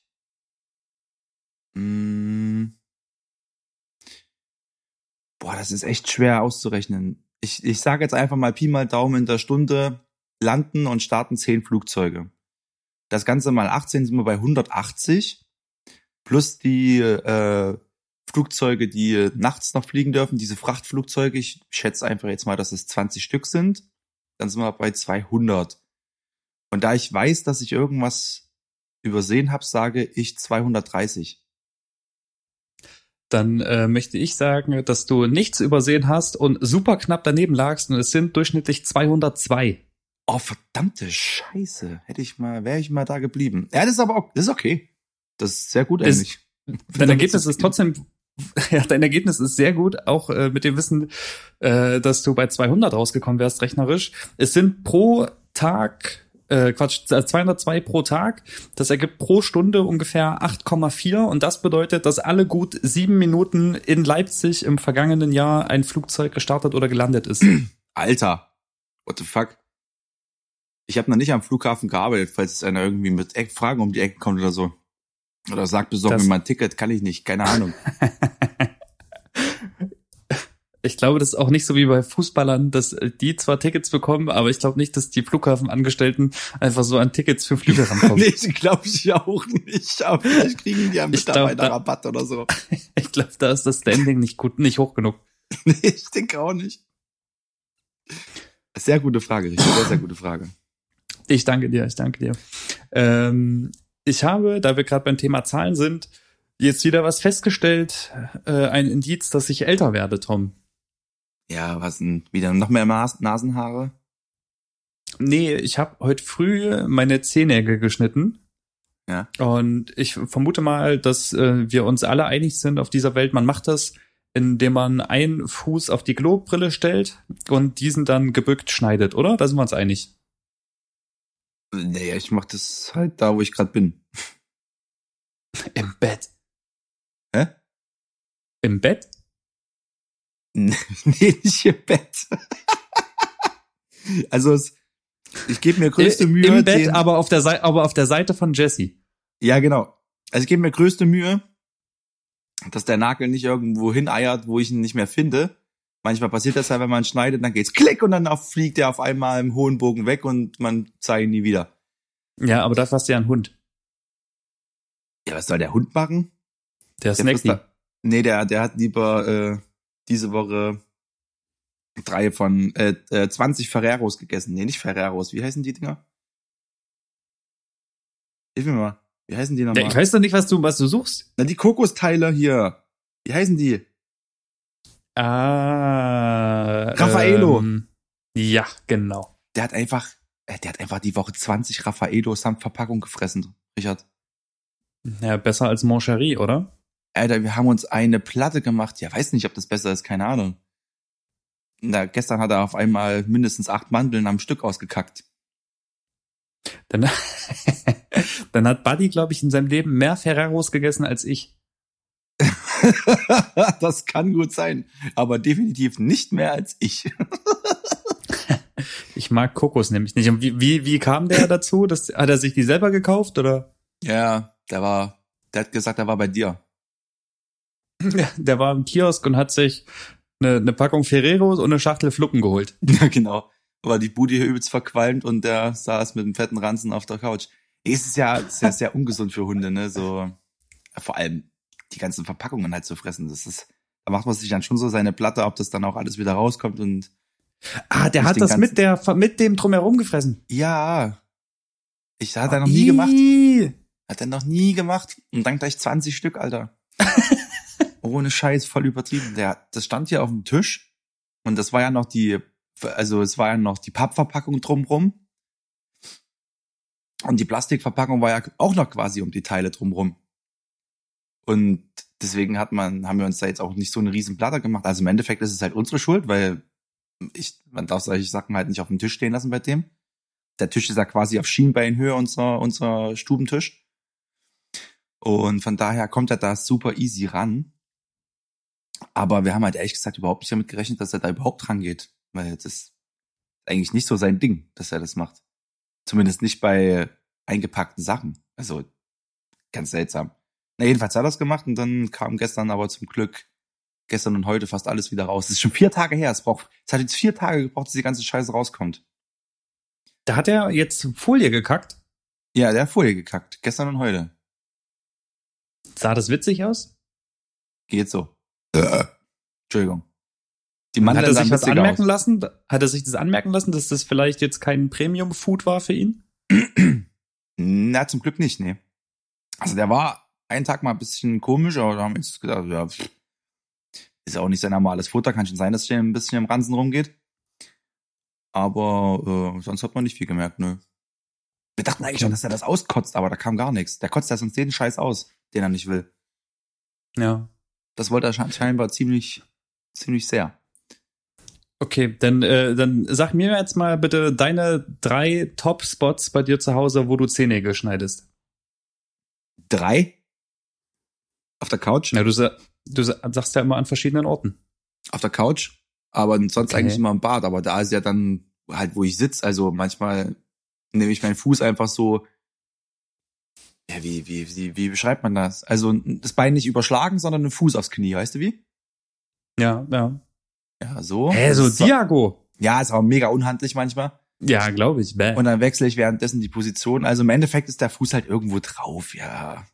B: Boah, das ist echt schwer auszurechnen. Ich sage jetzt einfach mal Pi mal Daumen, in der Stunde landen und starten 10 Flugzeuge. Das Ganze mal 18 sind wir bei 180. Plus die Flugzeuge, die nachts noch fliegen dürfen, diese Frachtflugzeuge. Ich schätze einfach jetzt mal, dass es 20 Stück sind. Dann sind wir bei 200. Und da ich weiß, dass ich irgendwas übersehen habe, sage ich 230.
A: Dann möchte ich sagen, dass du nichts übersehen hast und super knapp daneben lagst und es sind durchschnittlich 202.
B: Oh, verdammte Scheiße. Wäre ich mal da geblieben. Ja, das ist aber auch, das ist okay. Das ist sehr gut eigentlich.
A: Dein Ergebnis ist trotzdem, ja, dein Ergebnis ist sehr gut, auch mit dem Wissen, dass du bei 200 rausgekommen wärst, rechnerisch. Es sind pro Tag, 202 pro Tag. Das ergibt pro Stunde ungefähr 8,4 und das bedeutet, dass alle gut 7 Minuten in Leipzig im vergangenen Jahr ein Flugzeug gestartet oder gelandet ist.
B: Alter, what the fuck? Ich habe noch nicht am Flughafen gearbeitet, falls einer irgendwie mit Fragen um die Ecke kommt oder so. Oder sagt, besorg mir mal ein Ticket, kann ich nicht, keine Ahnung.
A: Ich glaube, das ist auch nicht so wie bei Fußballern, dass die zwar Tickets bekommen, aber ich glaube nicht, dass die Flughafenangestellten einfach so an Tickets für Flüge rankommen.
B: Nee, glaube ich auch nicht. Aber vielleicht kriegen die ja Mitarbeiterrabatt oder so.
A: Ich glaube, da ist das Standing nicht hoch genug.
B: Nee, ich denke auch nicht. Sehr gute Frage, Richard, sehr, sehr gute Frage.
A: Ich danke dir. Ich habe, da wir gerade beim Thema Zahlen sind, jetzt wieder was festgestellt, ein Indiz, dass ich älter werde, Tom.
B: Ja, was denn? Wieder noch mehr Nasenhaare?
A: Nee, ich habe heute früh meine Zehennägel geschnitten.
B: Ja.
A: Und ich vermute mal, dass wir uns alle einig sind auf dieser Welt. Man macht das, indem man einen Fuß auf die Klobrille stellt und diesen dann gebückt schneidet, oder? Da sind wir uns einig.
B: Naja, ich mach das halt da, wo ich gerade bin.
A: Im Bett.
B: Hä?
A: Im Bett?
B: Nee, nicht im Bett. Also ich gebe mir größte Mühe.
A: Im Bett, aber auf der Seite von Jesse.
B: Ja, genau. Also ich gebe mir größte Mühe, dass der Nagel nicht irgendwo hineiert, wo ich ihn nicht mehr finde. Manchmal passiert das ja, wenn man schneidet, dann geht's klick und dann fliegt er auf einmal im hohen Bogen weg und man sah ihn nie wieder.
A: Ja, aber dafür hast du ja einen Hund.
B: Ja, was soll der Hund machen?
A: Der Snacky.
B: Nee, der hat lieber diese Woche 20 Ferreros gegessen. Nee, nicht Ferreros. Wie heißen die Dinger? Hilf mir mal. Wie heißen die nochmal?
A: Ja, ich weiß doch nicht, was du suchst.
B: Na, die Kokosteile hier. Wie heißen die? Raffaello.
A: Ja, genau.
B: Der hat einfach die Woche 20 Raffaellos samt Verpackung gefressen, Richard.
A: Ja, besser als Moncherie, oder?
B: Alter, wir haben uns eine Platte gemacht. Ja, weiß nicht, ob das besser ist, keine Ahnung. Gestern hat er auf einmal mindestens 8 Mandeln am Stück ausgekackt.
A: Dann hat Buddy, glaube ich, in seinem Leben mehr Ferreros gegessen als ich.
B: Das kann gut sein, aber definitiv nicht mehr als ich.
A: Ich mag Kokos nämlich nicht. Und wie kam der dazu? Hat er sich die selber gekauft, oder?
B: Ja, der hat gesagt, er war bei dir.
A: Ja, der war im Kiosk und hat sich eine Packung Ferreros und eine Schachtel Fluppen geholt.
B: Ja, genau. War die Bude hier übelst verqualmt und der saß mit einem fetten Ranzen auf der Couch. Es ist ja sehr ungesund für Hunde, ne? So, vor allem die ganzen Verpackungen halt zu fressen. Da macht man sich dann schon so seine Platte, ob das dann auch alles wieder rauskommt und.
A: Der hat das mit dem Drumherum gefressen.
B: Ja. Hat er noch nie gemacht. Hat er noch nie gemacht. Und dann gleich 20 Stück, Alter. Ohne Scheiß, voll übertrieben. Das stand hier auf dem Tisch. Und das war ja noch die also es war ja noch die Pappverpackung drumrum. Und die Plastikverpackung war ja auch noch quasi um die Teile drumrum. Und deswegen haben wir uns da jetzt auch nicht so eine riesen Platte gemacht. Also im Endeffekt ist es halt unsere Schuld, weil man darf solche Sachen halt nicht auf dem Tisch stehen lassen bei dem. Der Tisch ist ja quasi auf Schienbeinhöhe, unser Stubentisch. Und von daher kommt er da super easy ran. Aber wir haben halt ehrlich gesagt überhaupt nicht damit gerechnet, dass er da überhaupt rangeht. Weil das ist eigentlich nicht so sein Ding, dass er das macht. Zumindest nicht bei eingepackten Sachen. Also ganz seltsam. Na, jedenfalls hat er das gemacht und dann kam gestern aber zum Glück, gestern und heute fast alles wieder raus. Das ist schon 4 Tage her. Es hat jetzt 4 Tage gebraucht, dass die ganze Scheiße rauskommt.
A: Da hat er jetzt Folie gekackt?
B: Ja, der hat Folie gekackt. Gestern und heute.
A: Sah das witzig aus?
B: Geht so. Entschuldigung. Die Mandeln
A: hat er sich das anmerken lassen? Hat er sich das anmerken lassen, dass das vielleicht jetzt kein Premium-Food war für ihn?
B: Na, zum Glück nicht, nee. Also der war einen Tag mal ein bisschen komisch, aber da haben wir jetzt gedacht, ja, ist ja auch nicht sein normales Futter, kann schon sein, dass der ein bisschen im Ransen rumgeht. Aber sonst hat man nicht viel gemerkt, nö. Wir dachten eigentlich schon, dass er das auskotzt, aber da kam gar nichts. Der kotzt ja sonst jeden Scheiß aus, den er nicht will.
A: Ja.
B: Das wollte er scheinbar ziemlich sehr.
A: Okay, dann sag mir jetzt mal bitte deine 3 Top-Spots bei dir zu Hause, wo du Zehennägel schneidest.
B: 3? Auf der Couch?
A: Ja, du sagst ja immer an verschiedenen Orten.
B: Auf der Couch, aber sonst eigentlich immer im Bad. Aber da ist ja dann halt, wo ich sitze. Also manchmal nehme ich meinen Fuß einfach so. Ja, wie beschreibt man das? Also das Bein nicht überschlagen, sondern den Fuß aufs Knie, weißt du wie?
A: Ja.
B: Ja, so.
A: So Diago.
B: Ja, ist auch mega unhandlich manchmal.
A: Ja, glaube ich. Bäh.
B: Und dann wechsle ich währenddessen die Position. Also im Endeffekt ist der Fuß halt irgendwo drauf, ja.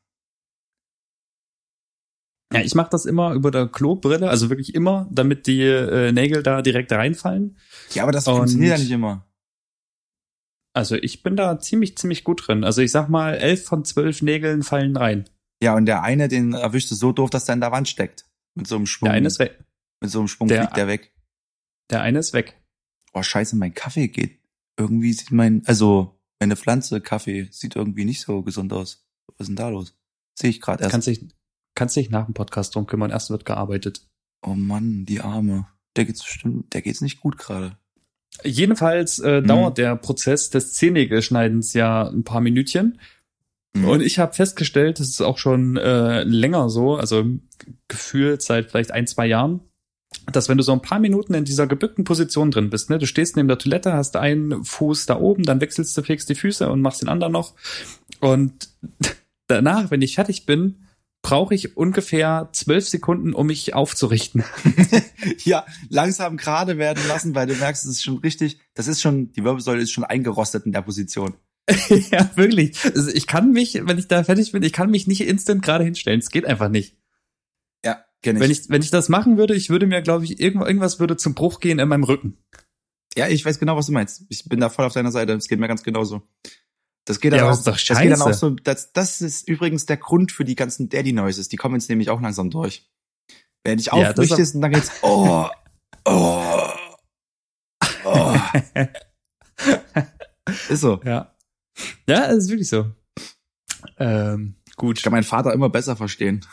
A: Ja, ich mache das immer über der Klobrille, also wirklich immer, damit die Nägel da direkt reinfallen.
B: Ja, aber das funktioniert ja nicht immer.
A: Also ich bin da ziemlich gut drin. Also ich sag mal, 11 von 12 Nägeln fallen rein.
B: Ja, und der eine, den erwischst du so doof, dass der in der Wand steckt. Mit so einem Schwung.
A: Der eine ist weg.
B: Mit so einem Schwung fliegt der weg.
A: Der eine ist weg.
B: Oh, scheiße, mein Kaffee geht. Irgendwie sieht meine Pflanze, Kaffee, sieht irgendwie nicht so gesund aus. Was ist denn da los? Sehe ich gerade erst.
A: Kannst dich nach dem Podcast drum kümmern, erst wird gearbeitet.
B: Oh Mann, die Arme. Der geht's nicht gut gerade.
A: Jedenfalls dauert der Prozess des Zehennägelschneidens ja ein paar Minütchen. Und ich habe festgestellt, das ist auch schon länger so, also gefühlt seit vielleicht 1-2 Jahren, dass wenn du so ein paar Minuten in dieser gebückten Position drin bist, ne, du stehst neben der Toilette, hast einen Fuß da oben, dann wechselst du fix die Füße und machst den anderen noch. Und danach, wenn ich fertig bin, brauche ich ungefähr 12 Sekunden, um mich aufzurichten.
B: Ja, langsam gerade werden lassen, weil du merkst, es ist schon richtig, die Wirbelsäule ist schon eingerostet in der Position.
A: Ja, wirklich. Also ich kann mich, wenn ich da fertig bin, ich kann mich nicht instant gerade hinstellen. Es geht einfach nicht.
B: Ja, kenn ich.
A: Wenn ich das machen würde, ich würde mir, glaube ich, irgendwas würde zum Bruch gehen in meinem Rücken.
B: Ja, ich weiß genau, was du meinst. Ich bin da voll auf deiner Seite. Es geht mir ganz genauso. Das geht dann
A: ja,
B: auch,
A: ist doch scheiße.
B: Das geht dann auch so, das ist übrigens der Grund für die ganzen Daddy Noises. Die kommen jetzt nämlich auch langsam durch. Wenn dich aufrichtest und dann geht's, oh. Ist so.
A: Ja. Ja, es ist wirklich so. Gut.
B: Ich kann meinen Vater immer besser verstehen.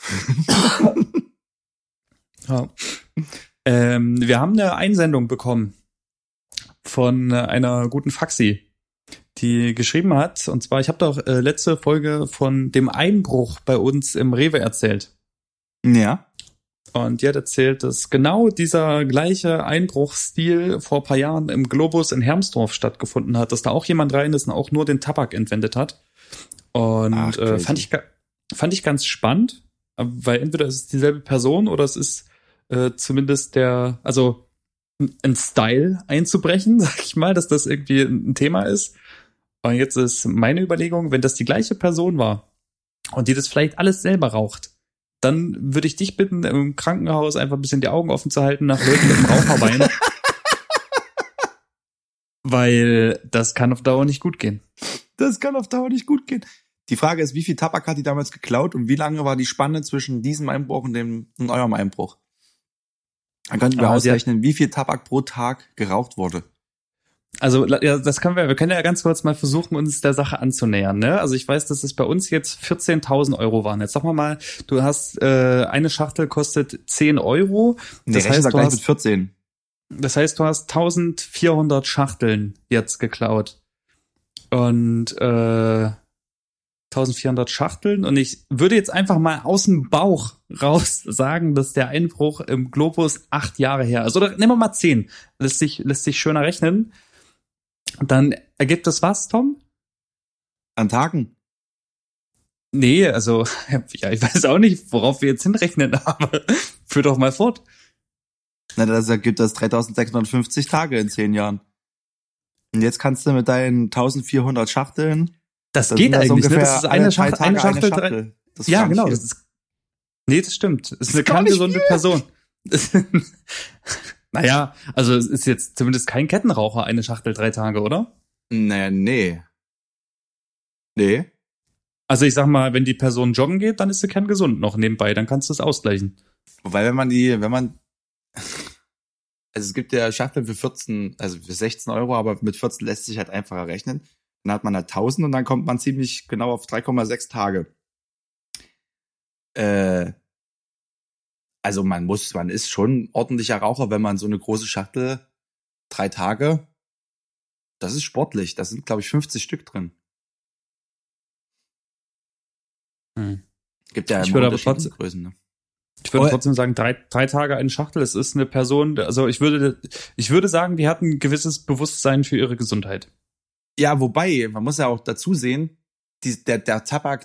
A: Ja. Wir haben eine Einsendung bekommen von einer guten Faxi, die geschrieben hat, und zwar, ich habe doch letzte Folge von dem Einbruch bei uns im Rewe erzählt.
B: Ja.
A: Und die hat erzählt, dass genau dieser gleiche Einbruchsstil vor ein paar Jahren im Globus in Hermsdorf stattgefunden hat, dass da auch jemand rein ist und auch nur den Tabak entwendet hat. Und fand ich ganz spannend, weil entweder ist es dieselbe Person oder es ist zumindest ein Style einzubrechen, sag ich mal, dass das irgendwie ein Thema ist. Und jetzt ist meine Überlegung, wenn das die gleiche Person war und die das vielleicht alles selber raucht, dann würde ich dich bitten, im Krankenhaus einfach ein bisschen die Augen offen zu halten nach Leuten mit dem Raucherbein. Weil das kann auf Dauer nicht gut gehen.
B: Das kann auf Dauer nicht gut gehen. Die Frage ist, wie viel Tabak hat die damals geklaut und wie lange war die Spanne zwischen diesem Einbruch und eurem Einbruch? Dann könnten wir ausrechnen, wie viel Tabak pro Tag geraucht wurde.
A: Also ja, wir können ja ganz kurz mal versuchen, uns der Sache anzunähern. Ne? Also ich weiß, dass es bei uns jetzt 14.000 Euro waren. Jetzt sag mal, du hast eine Schachtel kostet 10 Euro.
B: Das heißt, du gleich mit 14.
A: Das heißt, du hast 1400 Schachteln jetzt geklaut. Und 1400 Schachteln. Und ich würde jetzt einfach mal aus dem Bauch raus sagen, dass der Einbruch im Globus 8 Jahre her ist. Oder nehmen wir mal 10. Lässt sich schöner rechnen. Dann ergibt das was, Tom?
B: An Tagen?
A: Nee, also, ja, ich weiß auch nicht, worauf wir jetzt hinrechnen, aber führ doch mal fort.
B: Na, das ergibt das 3650 Tage in 10 Jahren. Und jetzt kannst du mit deinen 1400 Schachteln.
A: Das geht eigentlich, ne? Das ist eine Schachtel.
B: Das
A: ja, genau. Das stimmt. Das ist eine kerngesunde Person. Naja, also es ist jetzt zumindest kein Kettenraucher, eine Schachtel 3 Tage, oder?
B: Naja, nee. Nee.
A: Also ich sag mal, wenn die Person joggen geht, dann ist sie kerngesund noch nebenbei, dann kannst du es ausgleichen.
B: Wobei, also es gibt ja Schachteln für 14, also für 16 Euro, aber mit 14 lässt sich halt einfacher rechnen. Dann hat man halt 1000 und dann kommt man ziemlich genau auf 3,6 Tage. Also man ist schon ordentlicher Raucher, wenn man so eine große Schachtel 3 Tage, das ist sportlich. Da sind, glaube ich, 50 Stück drin. Gibt ja
A: ich würde aber
B: trotzdem Größen, ne?
A: Ich würde trotzdem sagen, 3 Tage eine Schachtel, es ist eine Person, also ich würde sagen, die hat ein gewisses Bewusstsein für ihre Gesundheit.
B: Ja, wobei, man muss ja auch dazu sehen, der Tabak,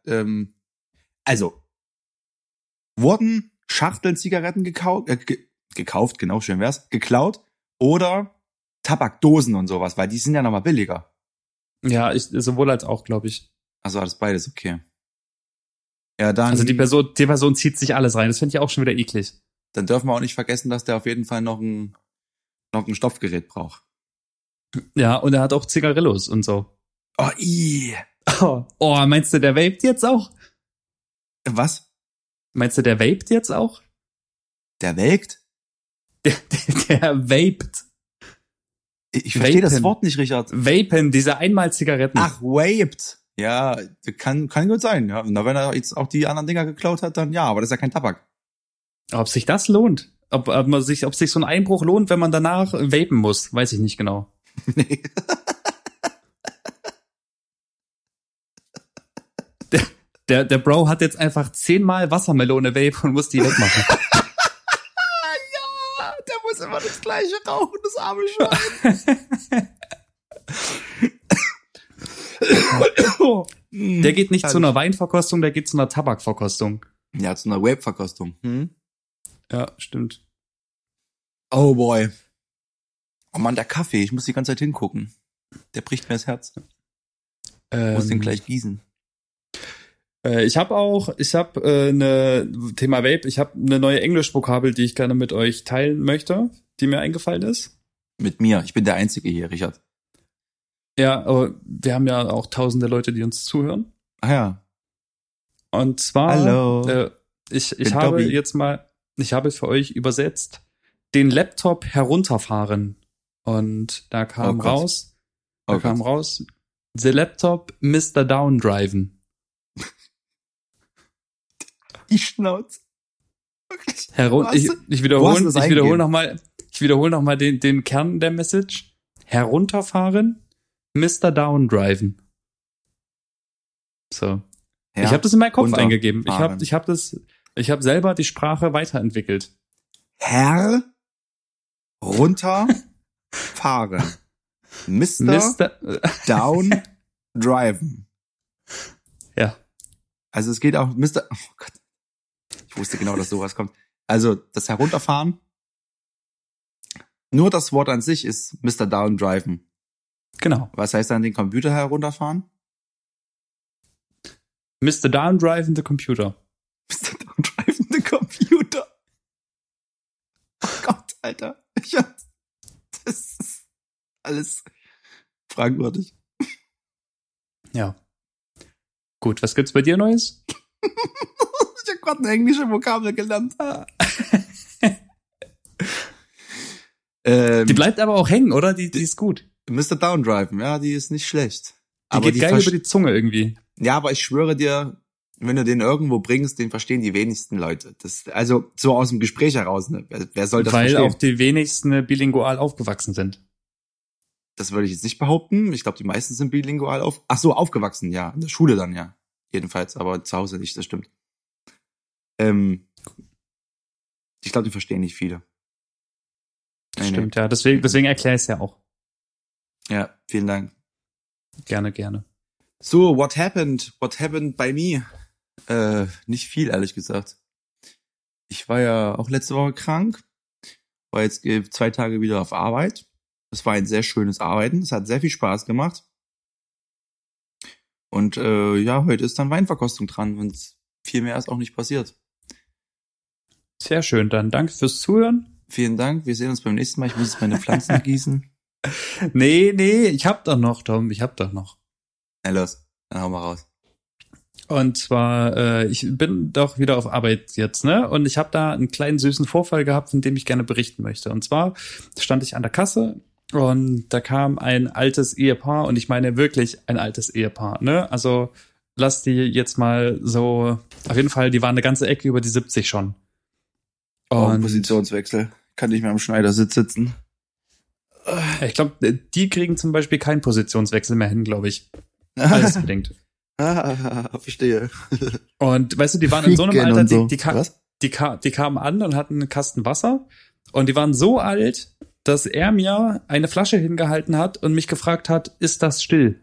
B: also wurden Schachteln Zigaretten gekauft, genau, schön wär's, geklaut oder Tabakdosen und sowas, weil die sind ja nochmal billiger.
A: Ja, sowohl als auch, glaube ich.
B: Also das beides, okay. Ja, dann.
A: Also die Person zieht sich alles rein, das finde ich auch schon wieder eklig.
B: Dann dürfen wir auch nicht vergessen, dass der auf jeden Fall noch ein Stoffgerät braucht.
A: Ja, und er hat auch Zigarillos und so.
B: Oh,
A: Oh, meinst du, der vaped jetzt auch?
B: Was?
A: Meinst du, der vaped jetzt auch?
B: Der welkt?
A: Der vaped.
B: Ich verstehe das Wort nicht, Richard.
A: Vapen, diese Einmal-Zigaretten.
B: Ach, vaped. Ja, kann gut sein. Ja. Na, wenn er jetzt auch die anderen Dinger geklaut hat, dann ja, aber das ist ja kein Tabak.
A: Ob sich das lohnt? Ob sich so ein Einbruch lohnt, wenn man danach vapen muss, weiß ich nicht genau.
B: Nee.
A: Der Bro hat jetzt einfach 10-mal Wassermelone Vape und muss die wegmachen.
B: Ja, der muss immer das Gleiche rauchen, das arme Schwein.
A: Der geht nicht zu einer Weinverkostung, der geht zu einer Tabakverkostung.
B: Ja, zu einer Vape-Verkostung.
A: Ja, stimmt.
B: Oh boy. Oh Mann, der Kaffee, ich muss die ganze Zeit hingucken. Der bricht mir das Herz. Ich muss den gleich gießen.
A: Ich habe Thema Vape, ich habe eine neue Englisch-Vokabel, die ich gerne mit euch teilen möchte, die mir eingefallen ist.
B: Mit mir, ich bin der Einzige hier, Richard.
A: Ja, aber wir haben ja auch tausende Leute, die uns zuhören.
B: Ah ja.
A: Und zwar,
B: hallo.
A: Ich habe für euch übersetzt, den Laptop herunterfahren. Und da kam raus, the laptop Mr. Downdriven.
B: Die Schnauze.
A: Wirklich. Ich wiederhole nochmal den Kern der Message. Herunterfahren, Mr. Downdriven. So. Ja, ich habe das in meinen Kopf eingegeben. Ich habe selber die Sprache weiterentwickelt.
B: Runterfahren. Mr. Downdriven.
A: Ja.
B: Also es geht auch Mr. Oh Gott. Ich wusste genau, dass sowas kommt. Also das Herunterfahren. Nur das Wort an sich ist Mr. Downdriven.
A: Genau.
B: Was heißt dann den Computer herunterfahren?
A: Mr. Downdriven the Computer.
B: Mr. Downdriven the Computer. Oh Gott, Alter. Das ist alles fragwürdig.
A: Ja. Gut, was gibt's bei dir Neues?
B: Ich habe gerade eine englische Vokabel gelernt.
A: Die bleibt aber auch hängen, oder? Die ist gut.
B: Mr. Downdriven, ja, die ist nicht schlecht.
A: Die geht geil über die Zunge irgendwie.
B: Ja, aber ich schwöre dir, wenn du den irgendwo bringst, den verstehen die wenigsten Leute. Das, also so aus dem Gespräch heraus, ne? Wer soll das verstehen?
A: Weil auch die wenigsten bilingual aufgewachsen sind.
B: Das würde ich jetzt nicht behaupten. Ich glaube, die meisten sind bilingual aufgewachsen, ja. In der Schule dann, ja. Jedenfalls, aber zu Hause nicht, das stimmt. Ich glaube, die verstehen nicht viele.
A: Das stimmt, ja. Deswegen erkläre ich es ja auch.
B: Ja, vielen Dank.
A: Gerne.
B: So, what happened by me? Nicht viel, ehrlich gesagt. Ich war ja auch letzte Woche krank. War jetzt 2 Tage wieder auf Arbeit. Es war ein sehr schönes Arbeiten. Es hat sehr viel Spaß gemacht. Und ja, heute ist dann Weinverkostung dran, und viel mehr ist auch nicht passiert.
A: Sehr schön, dann danke fürs Zuhören.
B: Vielen Dank, wir sehen uns beim nächsten Mal. Ich muss jetzt meine Pflanzen gießen.
A: Nee, ich hab doch noch, Tom,
B: Na los, dann hauen wir raus.
A: Und zwar, ich bin doch wieder auf Arbeit jetzt, ne? Und ich habe da einen kleinen süßen Vorfall gehabt, von dem ich gerne berichten möchte. Und zwar stand ich an der Kasse und da kam ein altes Ehepaar, und ich meine wirklich ein altes Ehepaar, ne? Also lass die jetzt mal so, auf jeden Fall, die waren eine ganze Ecke über die 70 schon.
B: Und Positionswechsel. Kann nicht mehr am Schneidersitz sitzen.
A: Ich glaube, die kriegen zum Beispiel keinen Positionswechsel mehr hin, glaube ich. Alles bedingt.
B: Verstehe.
A: Und weißt du, die waren in so einem Alter,
B: so.
A: die kamen an und hatten einen Kasten Wasser, und die waren so alt, dass er mir eine Flasche hingehalten hat und mich gefragt hat, ist das still?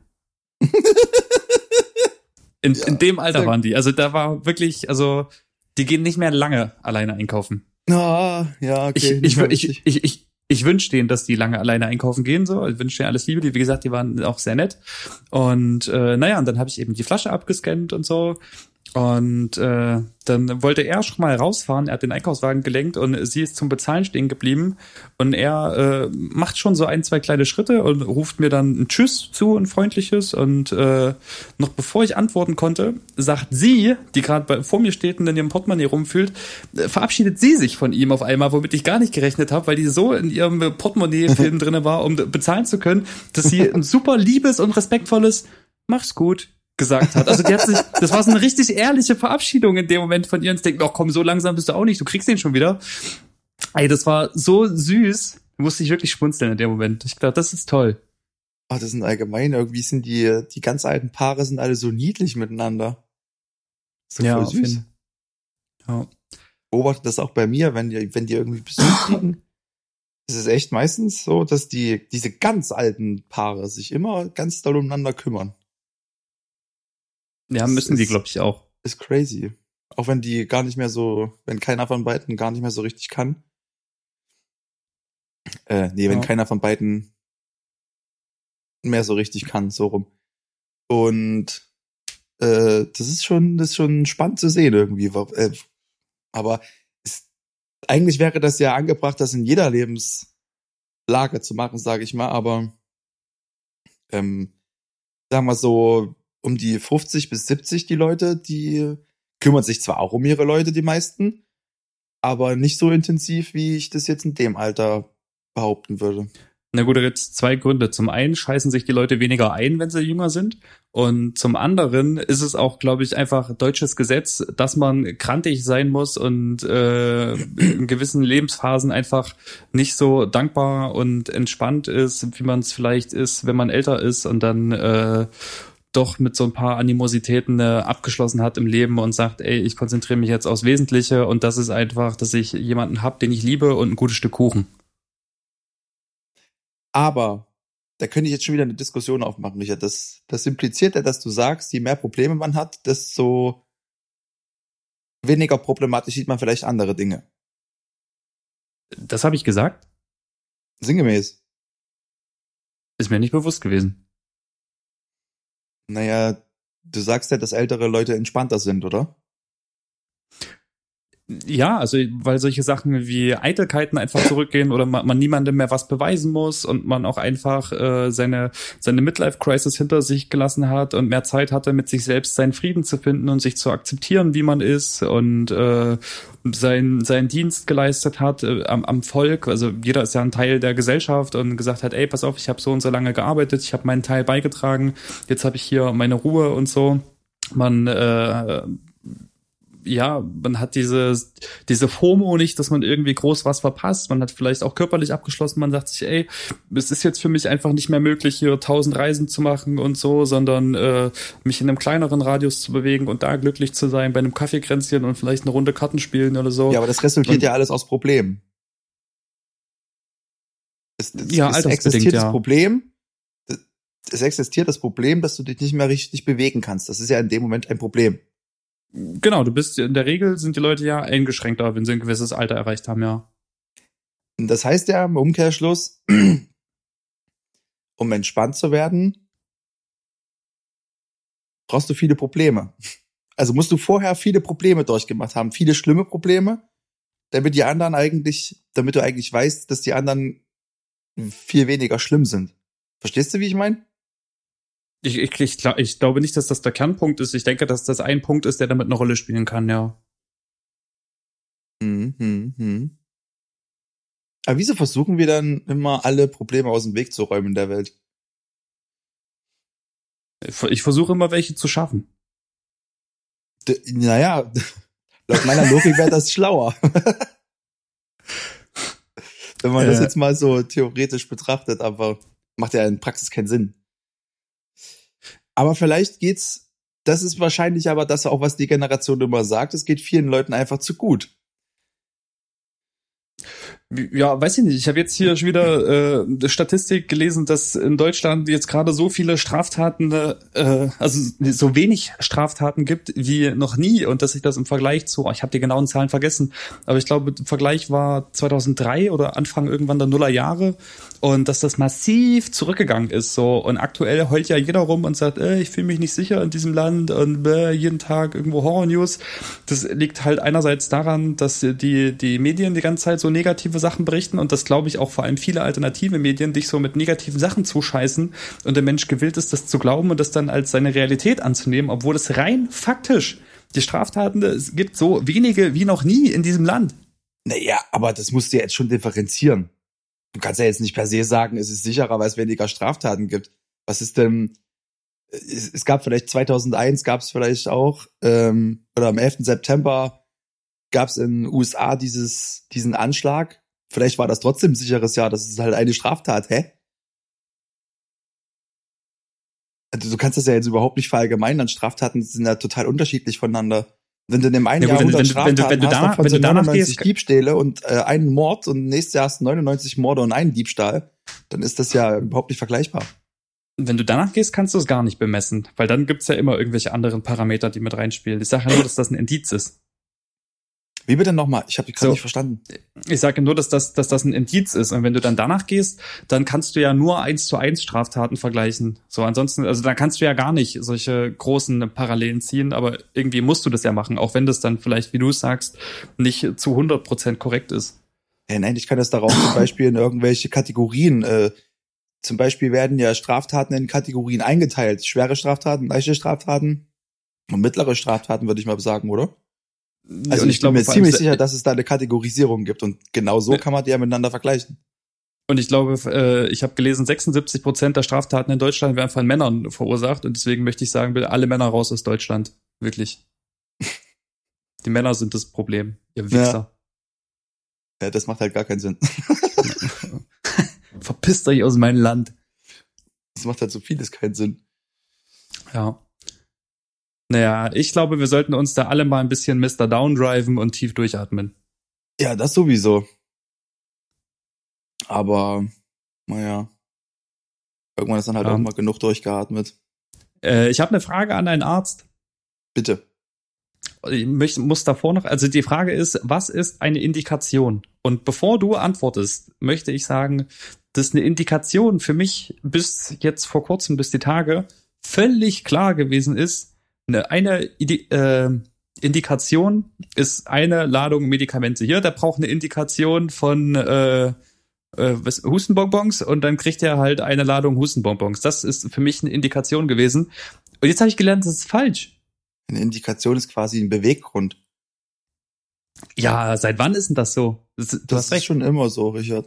A: In dem Alter waren die. Also da war wirklich, also die gehen nicht mehr lange alleine einkaufen.
B: Ja, okay.
A: Ich wünsche denen, dass die lange alleine einkaufen gehen, so. Ich wünsche denen alles Liebe. Wie gesagt, die waren auch sehr nett. Und naja, und dann habe ich eben die Flasche abgescannt und so. Und dann wollte er schon mal rausfahren. Er hat den Einkaufswagen gelenkt und sie ist zum Bezahlen stehen geblieben. Und er macht schon so 1, 2 kleine Schritte und ruft mir dann ein Tschüss zu, ein freundliches. Und noch bevor ich antworten konnte, sagt sie, die gerade vor mir steht und in ihrem Portemonnaie rumfühlt, verabschiedet sie sich von ihm auf einmal, womit ich gar nicht gerechnet habe, weil die so in ihrem Portemonnaie-Film drinne war, um bezahlen zu können, dass sie ein super liebes und respektvolles "Mach's gut" gesagt hat. Also das war so eine richtig ehrliche Verabschiedung in dem Moment von ihr, und ich denke, komm, so langsam bist du auch nicht, du kriegst den schon wieder. Ey, das war so süß, musste ich wirklich schmunzeln in dem Moment. Ich glaube, das ist toll.
B: Das sind allgemein, irgendwie sind die ganz alten Paare sind alle so niedlich miteinander. So
A: ja,
B: voll süß.
A: Ja.
B: Beobachte das auch bei mir, wenn die irgendwie Besuch kriegen. Es ist echt meistens so, dass diese ganz alten Paare sich immer ganz doll umeinander kümmern.
A: Ja, müssen die, glaube ich, auch.
B: Ist crazy. Auch wenn die gar nicht mehr so, wenn keiner von beiden gar nicht mehr so richtig kann. Wenn keiner von beiden mehr so richtig kann, so rum. Und das ist schon spannend zu sehen irgendwie. Aber eigentlich wäre das ja angebracht, das in jeder Lebenslage zu machen, sage ich mal. Aber sagen wir so, um die 50 bis 70 die Leute, die kümmern sich zwar auch um ihre Leute, die meisten, aber nicht so intensiv, wie ich das jetzt in dem Alter behaupten würde.
A: Na gut, da gibt's 2 Gründe. Zum einen scheißen sich die Leute weniger ein, wenn sie jünger sind. Und zum anderen ist es auch, glaube ich, einfach deutsches Gesetz, dass man krantig sein muss und in gewissen Lebensphasen einfach nicht so dankbar und entspannt ist, wie man es vielleicht ist, wenn man älter ist und dann doch mit so ein paar Animositäten abgeschlossen hat im Leben und sagt, ey, ich konzentriere mich jetzt aufs Wesentliche, und das ist einfach, dass ich jemanden hab, den ich liebe, und ein gutes Stück Kuchen.
B: Aber da könnte ich jetzt schon wieder eine Diskussion aufmachen, Richard. Das impliziert ja, dass du sagst, je mehr Probleme man hat, desto weniger problematisch sieht man vielleicht andere Dinge.
A: Das habe ich gesagt?
B: Sinngemäß.
A: Ist mir nicht bewusst gewesen.
B: Naja, du sagst ja, dass ältere Leute entspannter sind, oder?
A: Ja, also weil solche Sachen wie Eitelkeiten einfach zurückgehen oder man niemandem mehr was beweisen muss und man auch einfach seine Midlife-Crisis hinter sich gelassen hat und mehr Zeit hatte, mit sich selbst seinen Frieden zu finden und sich zu akzeptieren, wie man ist und seinen Dienst geleistet hat am Volk. Also jeder ist ja ein Teil der Gesellschaft und gesagt hat, ey, pass auf, ich habe so und so lange gearbeitet, ich habe meinen Teil beigetragen, jetzt habe ich hier meine Ruhe und so. Man hat diese FOMO nicht, dass man irgendwie groß was verpasst. Man hat vielleicht auch körperlich abgeschlossen. Man sagt sich, ey, es ist jetzt für mich einfach nicht mehr möglich, hier 1000 Reisen zu machen und so, sondern mich in einem kleineren Radius zu bewegen und da glücklich zu sein, bei einem Kaffeekränzchen und vielleicht eine Runde Karten spielen oder so.
B: Ja, aber das resultiert ja alles aus Problemen. Es existiert das Problem. Es existiert das Problem, dass du dich nicht mehr richtig bewegen kannst. Das ist ja in dem Moment ein Problem.
A: Genau, in der Regel sind die Leute ja eingeschränkter, wenn sie ein gewisses Alter erreicht haben, ja.
B: Das heißt ja im Umkehrschluss, um entspannt zu werden, brauchst du viele Probleme. Also musst du vorher viele Probleme durchgemacht haben, viele schlimme Probleme, damit du eigentlich weißt, dass die anderen viel weniger schlimm sind. Verstehst du, wie ich meine?
A: Ich glaube nicht, dass das der Kernpunkt ist. Ich denke, dass das ein Punkt ist, der damit eine Rolle spielen kann, ja.
B: Aber wieso versuchen wir dann immer alle Probleme aus dem Weg zu räumen in der Welt?
A: Ich versuche immer welche zu schaffen.
B: Naja, laut meiner Logik wäre das schlauer. Wenn man das jetzt mal so theoretisch betrachtet, aber macht ja in Praxis keinen Sinn. Aber vielleicht das ist wahrscheinlich aber das auch, was die Generation immer sagt, es geht vielen Leuten einfach zu gut.
A: Ja, weiß ich nicht. Ich habe jetzt hier schon wieder Statistik gelesen, dass in Deutschland jetzt gerade so viele Straftaten, also so wenig Straftaten gibt wie noch nie und dass sich das im Vergleich zu, ich habe die genauen Zahlen vergessen, aber ich glaube, der Vergleich war 2003 oder Anfang irgendwann der Nullerjahre und dass das massiv zurückgegangen ist. So und aktuell heult ja jeder rum und sagt, ich fühle mich nicht sicher in diesem Land und jeden Tag irgendwo Horror-News. Das liegt halt einerseits daran, dass die Medien die ganze Zeit so negative Sachen berichten und das glaube ich auch vor allem viele alternative Medien dich so mit negativen Sachen zuscheißen und der Mensch gewillt ist, das zu glauben und das dann als seine Realität anzunehmen, obwohl es rein faktisch die Straftaten, es gibt so wenige wie noch nie in diesem Land.
B: Naja, aber das musst du jetzt schon differenzieren. Du kannst ja jetzt nicht per se sagen, es ist sicherer, weil es weniger Straftaten gibt. Was ist denn, es gab vielleicht 2001, gab es vielleicht auch, oder am 11. September gab es in den USA diesen Anschlag. Vielleicht war das trotzdem ein sicheres Jahr, das ist halt eine Straftat, hä? Also du kannst das ja jetzt überhaupt nicht verallgemeinern, Straftaten sind ja total unterschiedlich voneinander. Wenn du in dem einen Jahr 100 Straftaten hast, davon sind 99 Diebstähle und einen Mord und nächstes Jahr hast du 99 Morde und einen Diebstahl, dann ist das ja überhaupt nicht vergleichbar.
A: Wenn du danach gehst, kannst du es gar nicht bemessen, weil dann gibt's ja immer irgendwelche anderen Parameter, die mit reinspielen. Ich sage ja nur, dass das ein Indiz ist.
B: Wie bitte nochmal? Ich habe dich gerade nicht verstanden.
A: Ich sage nur, dass das ein Indiz ist. Und wenn du dann danach gehst, dann kannst du ja nur 1:1 Straftaten vergleichen. So, ansonsten, also da kannst du ja gar nicht solche großen Parallelen ziehen, aber irgendwie musst du das ja machen, auch wenn das dann vielleicht, wie du sagst, nicht zu 100% korrekt ist.
B: Ja, nein, ich kann das darauf zum Beispiel in irgendwelche Kategorien, zum Beispiel werden ja Straftaten in Kategorien eingeteilt. Schwere Straftaten, leichte Straftaten und mittlere Straftaten, würde ich mal sagen, oder? Also ich bin mir ziemlich sicher, dass es da eine Kategorisierung gibt und genau so kann man die ja miteinander vergleichen.
A: Und ich glaube, ich habe gelesen, 76% der Straftaten in Deutschland werden von Männern verursacht und deswegen möchte ich sagen, bitte alle Männer raus aus Deutschland. Wirklich. Die Männer sind das Problem, ihr Wichser.
B: Ja, das macht halt gar keinen Sinn.
A: Verpisst euch aus meinem Land.
B: Das macht halt so vieles keinen Sinn.
A: Ja. Naja, ich glaube, wir sollten uns da alle mal ein bisschen Mr. Downdriven und tief durchatmen.
B: Ja, das sowieso. Aber, naja, irgendwann ist dann halt auch mal genug durchgeatmet.
A: Ich habe eine Frage an einen Arzt.
B: Bitte.
A: Ich muss davor noch, also die Frage ist, was ist eine Indikation? Und bevor du antwortest, möchte ich sagen, dass eine Indikation für mich bis jetzt vor kurzem, bis die Tage, völlig klar gewesen ist, eine Indikation ist eine Ladung Medikamente hier, der braucht eine Indikation von Hustenbonbons und dann kriegt er halt eine Ladung Hustenbonbons. Das ist für mich eine Indikation gewesen. Und jetzt habe ich gelernt, das ist falsch.
B: Eine Indikation ist quasi ein Beweggrund.
A: Ja, seit wann ist denn das so? Du hast recht.
B: Ist schon immer so, Richard.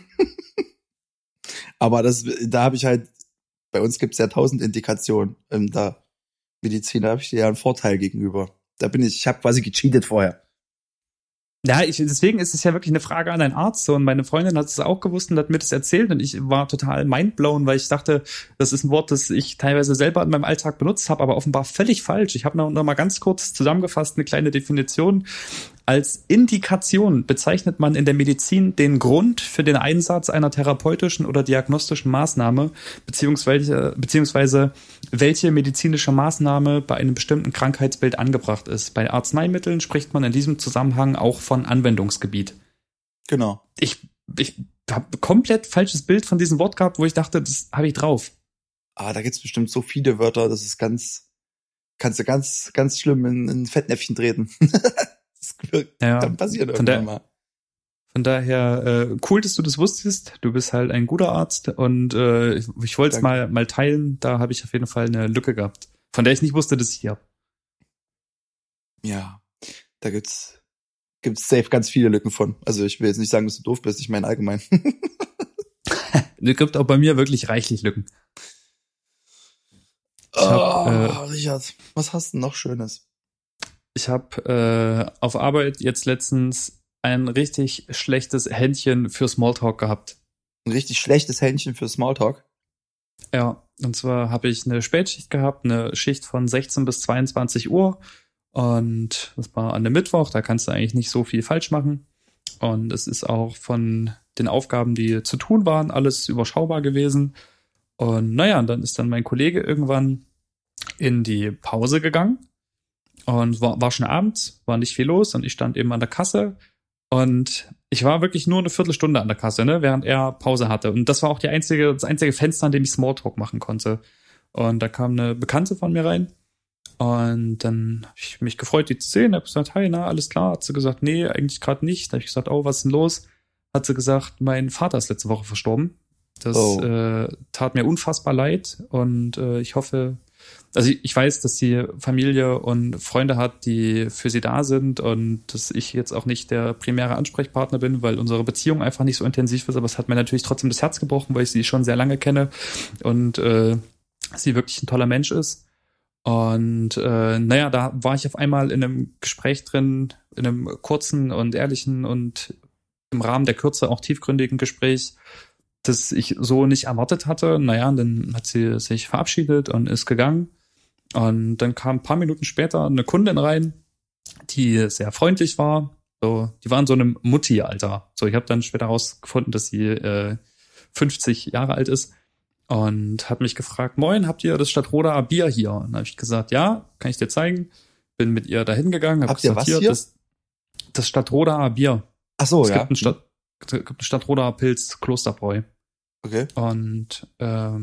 B: Aber da habe ich halt, bei uns gibt es ja 1000 Indikationen in der Medizin, da habe ich ja einen Vorteil gegenüber. Ich habe quasi gecheatet vorher.
A: Ja, deswegen ist es ja wirklich eine Frage an einen Arzt. So, und meine Freundin hat es auch gewusst und hat mir das erzählt und ich war total mindblown, weil ich dachte, das ist ein Wort, das ich teilweise selber in meinem Alltag benutzt habe, aber offenbar völlig falsch. Ich habe noch mal ganz kurz zusammengefasst eine kleine Definition. Als Indikation bezeichnet man in der Medizin den Grund für den Einsatz einer therapeutischen oder diagnostischen Maßnahme, beziehungsweise welche medizinische Maßnahme bei einem bestimmten Krankheitsbild angebracht ist. Bei Arzneimitteln spricht man in diesem Zusammenhang auch von Anwendungsgebiet.
B: Genau.
A: Ich habe komplett falsches Bild von diesem Wort gehabt, wo ich dachte, das habe ich drauf.
B: Da gibt's bestimmt so viele Wörter, das ist kannst du ganz, ganz schlimm in ein Fettnäpfchen treten. Kann passieren irgendwann mal.
A: Von daher, cool, dass du das wusstest. Du bist halt ein guter Arzt und ich wollte es mal teilen. Da habe ich auf jeden Fall eine Lücke gehabt, von der ich nicht wusste, dass ich die habe.
B: Ja, da gibt's safe ganz viele Lücken von. Also ich will jetzt nicht sagen, dass du doof bist, ich meine allgemein.
A: Es gibt auch bei mir wirklich reichlich Lücken.
B: Richard, was hast du noch Schönes?
A: Ich habe auf Arbeit jetzt letztens ein richtig schlechtes Händchen für Smalltalk gehabt.
B: Ein richtig schlechtes Händchen für Smalltalk?
A: Ja, und zwar habe ich eine Spätschicht gehabt, eine Schicht von 16 bis 22 Uhr. Und das war an einem Mittwoch, da kannst du eigentlich nicht so viel falsch machen. Und es ist auch von den Aufgaben, die zu tun waren, alles überschaubar gewesen. Und naja, und dann ist dann mein Kollege irgendwann in die Pause gegangen. Und war schon abends, war nicht viel los und ich stand eben an der Kasse und ich war wirklich nur eine Viertelstunde an der Kasse, ne, während er Pause hatte. Und das war auch das einzige Fenster, an dem ich Smalltalk machen konnte. Und da kam eine Bekannte von mir rein und dann habe ich mich gefreut, die zu sehen. Habe gesagt, hi, na, alles klar? Hat sie gesagt, nee, eigentlich gerade nicht. Da habe ich gesagt, oh, was ist denn los? Hat sie gesagt, mein Vater ist letzte Woche verstorben. Das tat mir unfassbar leid und ich hoffe, also ich weiß, dass sie Familie und Freunde hat, die für sie da sind und dass ich jetzt auch nicht der primäre Ansprechpartner bin, weil unsere Beziehung einfach nicht so intensiv ist, aber es hat mir natürlich trotzdem das Herz gebrochen, weil ich sie schon sehr lange kenne und sie wirklich ein toller Mensch ist. Und naja, da war ich auf einmal in einem Gespräch drin, in einem kurzen und ehrlichen und im Rahmen der Kürze auch tiefgründigen Gespräch, das ich so nicht erwartet hatte. Naja, und dann hat sie sich verabschiedet und ist gegangen. Und dann kam ein paar Minuten später eine Kundin rein, die sehr freundlich war. So, die war in so einem Mutti-Alter. So, ich habe dann später herausgefunden, dass sie 50 Jahre alt ist und hat mich gefragt, moin, habt ihr das Stadtroder Bier hier? Und dann habe ich gesagt, ja, kann ich dir zeigen. Bin mit ihr dahin gegangen.
B: Habt ihr was hier?
A: Das Stadtroder Bier.
B: Ach so, ja.
A: Es gibt ein Stadtroder Pilz Klosterbräu.
B: Okay.
A: Und da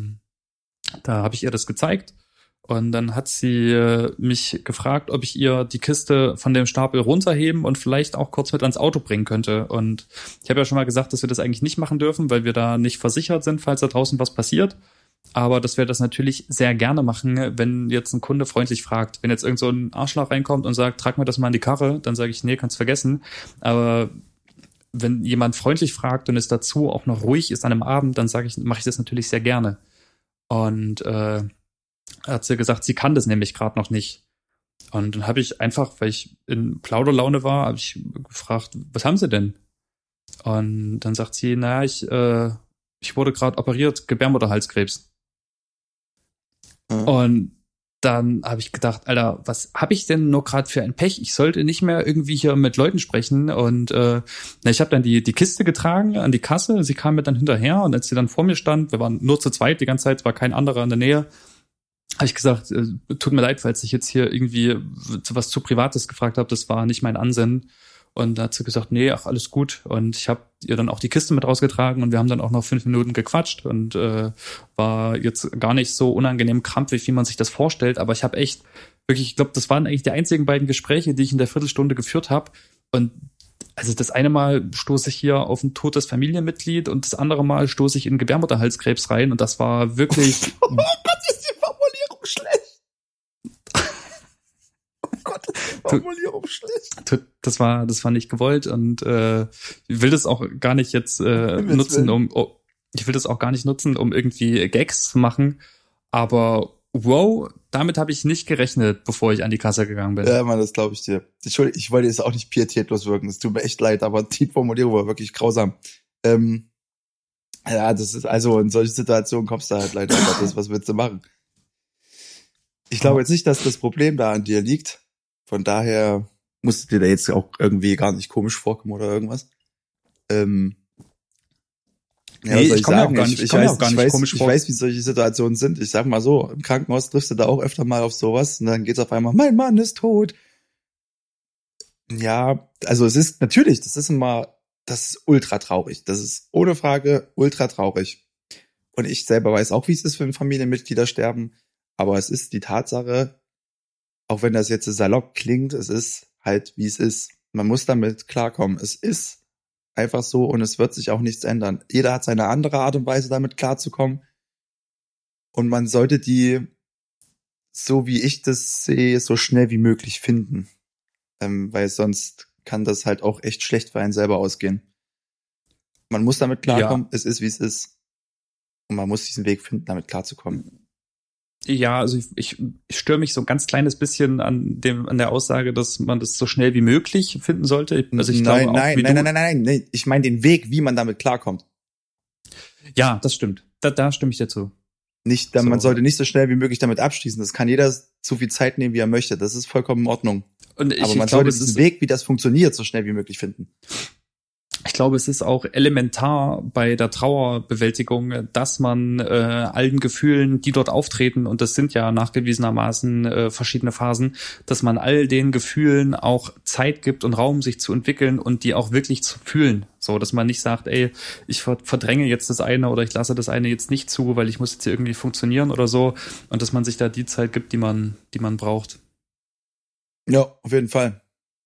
A: habe ich ihr das gezeigt. Und dann hat sie mich gefragt, ob ich ihr die Kiste von dem Stapel runterheben und vielleicht auch kurz mit ans Auto bringen könnte. Und ich habe ja schon mal gesagt, dass wir das eigentlich nicht machen dürfen, weil wir da nicht versichert sind, falls da draußen was passiert. Aber dass wir das natürlich sehr gerne machen, wenn jetzt ein Kunde freundlich fragt. Wenn jetzt irgend so ein Arschloch reinkommt und sagt, trag mir das mal in die Karre, dann sage ich, nee, kannst vergessen. Aber wenn jemand freundlich fragt und es dazu auch noch ruhig ist an einem Abend, dann mache ich das natürlich sehr gerne. Und hat sie gesagt, sie kann das nämlich gerade noch nicht. Und dann habe ich einfach, weil ich in Plauderlaune war, habe ich gefragt, was haben Sie denn? Und dann sagt sie, naja, ich wurde gerade operiert, Gebärmutterhalskrebs. Und dann habe ich gedacht, Alter, was habe ich denn nur gerade für ein Pech? Ich sollte nicht mehr irgendwie hier mit Leuten sprechen. Und ich habe dann die Kiste getragen an die Kasse. Sie kam mir dann hinterher und als sie dann vor mir stand, wir waren nur zu zweit die ganze Zeit, war kein anderer in der Nähe, habe ich gesagt, tut mir leid, falls ich jetzt hier irgendwie was zu Privates gefragt habe. Das war nicht mein Ansinnen. Und da hat sie gesagt, nee, ach, alles gut. Und ich habe ihr dann auch die Kiste mit rausgetragen und wir haben dann auch noch 5 Minuten gequatscht und war jetzt gar nicht so unangenehm krampfig, wie man sich das vorstellt. Aber ich habe echt, wirklich, ich glaube, das waren eigentlich die einzigen beiden Gespräche, die ich in der Viertelstunde geführt habe. Und also das eine Mal stoße ich hier auf ein totes Familienmitglied und das andere Mal stoße ich in Gebärmutterhalskrebs rein. Und das war wirklich...
B: Oh Gott, ist die Formulierung schlecht. Gott, Formulierung schlecht.
A: Das war nicht gewollt und ich will das auch gar nicht jetzt nutzen, ich will das auch gar nicht nutzen, um irgendwie Gags zu machen, aber wow, damit habe ich nicht gerechnet, bevor ich an die Kasse gegangen bin.
B: Ja, Mann, das glaube ich dir. Entschuldigung, ich wollte jetzt auch nicht pietätlos wirken, es tut mir echt leid, aber die Formulierung war wirklich grausam. Ja, das ist, also in solche Situationen kommst du halt leider, was willst du machen? Ich glaube jetzt nicht, dass das Problem da an dir liegt. Von daher musst du dir da jetzt auch irgendwie gar nicht komisch vorkommen oder irgendwas. Ja,
A: nee, ich komme ja auch gar nicht komisch vor.
B: Ich weiß, wie solche Situationen sind. Ich sag mal so, im Krankenhaus triffst du da auch öfter mal auf sowas und dann geht's auf einmal, mein Mann ist tot. Ja, also es ist natürlich, das ist ultra traurig. Das ist ohne Frage ultra traurig. Und ich selber weiß auch, wie es ist, wenn Familienmitglieder sterben. Aber es ist die Tatsache, auch wenn das jetzt salopp klingt, es ist halt, wie es ist. Man muss damit klarkommen. Es ist einfach so und es wird sich auch nichts ändern. Jeder hat seine andere Art und Weise, damit klarzukommen. Und man sollte die, so wie ich das sehe, so schnell wie möglich finden. Weil sonst kann das halt auch echt schlecht für einen selber ausgehen. Man muss damit klarkommen, Es ist, wie es ist. Und man muss diesen Weg finden, damit klarzukommen.
A: Ja, also ich störe mich so ein ganz kleines bisschen an der Aussage, dass man das so schnell wie möglich finden sollte. Also ich glaube auch,
B: nein. Ich meine den Weg, wie man damit klarkommt.
A: Ja, das stimmt. Da stimme ich dir zu.
B: Man sollte nicht so schnell wie möglich damit abschließen. Das kann jeder so viel Zeit nehmen, wie er möchte. Das ist vollkommen in Ordnung. Aber man sollte diesen Weg, wie das funktioniert, so schnell wie möglich finden.
A: Ich glaube, es ist auch elementar bei der Trauerbewältigung, dass man allen Gefühlen, die dort auftreten, und das sind ja nachgewiesenermaßen verschiedene Phasen, dass man all den Gefühlen auch Zeit gibt und Raum, sich zu entwickeln und die auch wirklich zu fühlen. So, dass man nicht sagt, ey, ich verdränge jetzt das eine oder ich lasse das eine jetzt nicht zu, weil ich muss jetzt hier irgendwie funktionieren oder so. Und dass man sich da die Zeit gibt, die man braucht.
B: Ja, auf jeden Fall.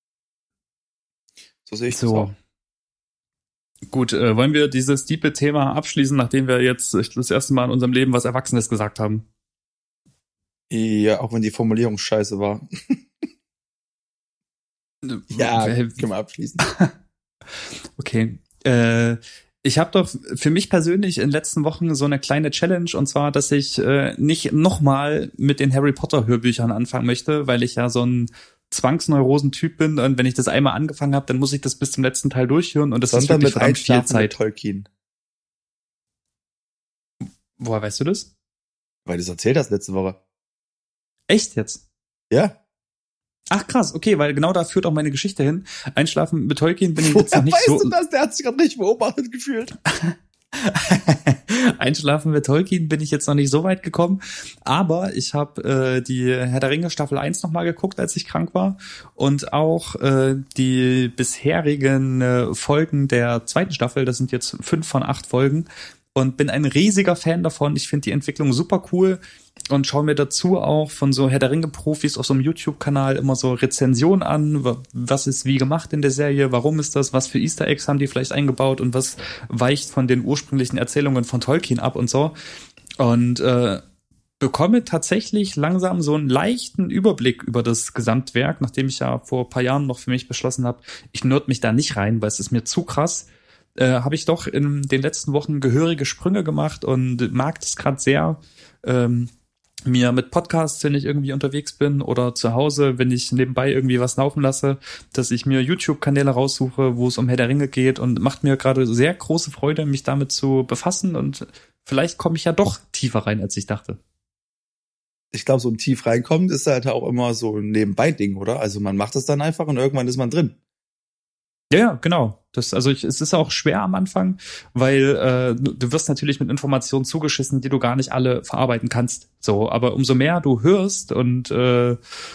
B: So sehe ich das auch.
A: Gut, wollen wir dieses diepe Thema abschließen, nachdem wir jetzt das erste Mal in unserem Leben was Erwachsenes gesagt haben?
B: Ja, auch wenn die Formulierung scheiße war. Ja, können wir abschließen.
A: Okay. Ich habe doch für mich persönlich in den letzten Wochen so eine kleine Challenge, und zwar, dass ich nicht nochmal mit den Harry Potter Hörbüchern anfangen möchte, weil ich ja so ein Zwangsneurosen-Typ bin, und wenn ich das einmal angefangen habe, dann muss ich das bis zum letzten Teil durchhören, und das ist wirklich verdammt viel Zeit.
B: Mit Tolkien.
A: Woher weißt du das?
B: Weil du es erzählt hast letzte Woche.
A: Echt jetzt?
B: Ja.
A: Ach krass, okay, weil genau da führt auch meine Geschichte hin. Einschlafen mit Tolkien bin ich jetzt noch nicht so...
B: Weißt du das? Der hat sich gerade nicht beobachtet gefühlt.
A: Einschlafen mit Tolkien bin ich jetzt noch nicht so weit gekommen, aber ich habe die Herr der Ringe Staffel 1 nochmal geguckt, als ich krank war, und auch die bisherigen Folgen der zweiten Staffel, das sind jetzt 5 von 8 Folgen, und bin ein riesiger Fan davon. Ich finde die Entwicklung super cool und schaue mir dazu auch von so Herr der Ringe-Profis auf so einem YouTube-Kanal immer so Rezensionen an, was ist wie gemacht in der Serie, warum ist das, was für Easter Eggs haben die vielleicht eingebaut und was weicht von den ursprünglichen Erzählungen von Tolkien ab und so. Und bekomme tatsächlich langsam so einen leichten Überblick über das Gesamtwerk, nachdem ich ja vor ein paar Jahren noch für mich beschlossen habe, ich nerd mich da nicht rein, weil es ist mir zu krass. Habe ich doch in den letzten Wochen gehörige Sprünge gemacht und mag das gerade sehr, mir mit Podcasts, wenn ich irgendwie unterwegs bin oder zu Hause, wenn ich nebenbei irgendwie was laufen lasse, dass ich mir YouTube-Kanäle raussuche, wo es um Herr der Ringe geht, und macht mir gerade sehr große Freude, mich damit zu befassen, und vielleicht komme ich ja doch tiefer rein, als ich dachte.
B: Ich glaube, so ein tief reinkommen ist halt auch immer so ein Nebenbei-Ding, oder? Also man macht das dann einfach und irgendwann ist man drin.
A: Ja, genau. Es ist auch schwer am Anfang, weil du wirst natürlich mit Informationen zugeschissen, die du gar nicht alle verarbeiten kannst. So, aber umso mehr du hörst und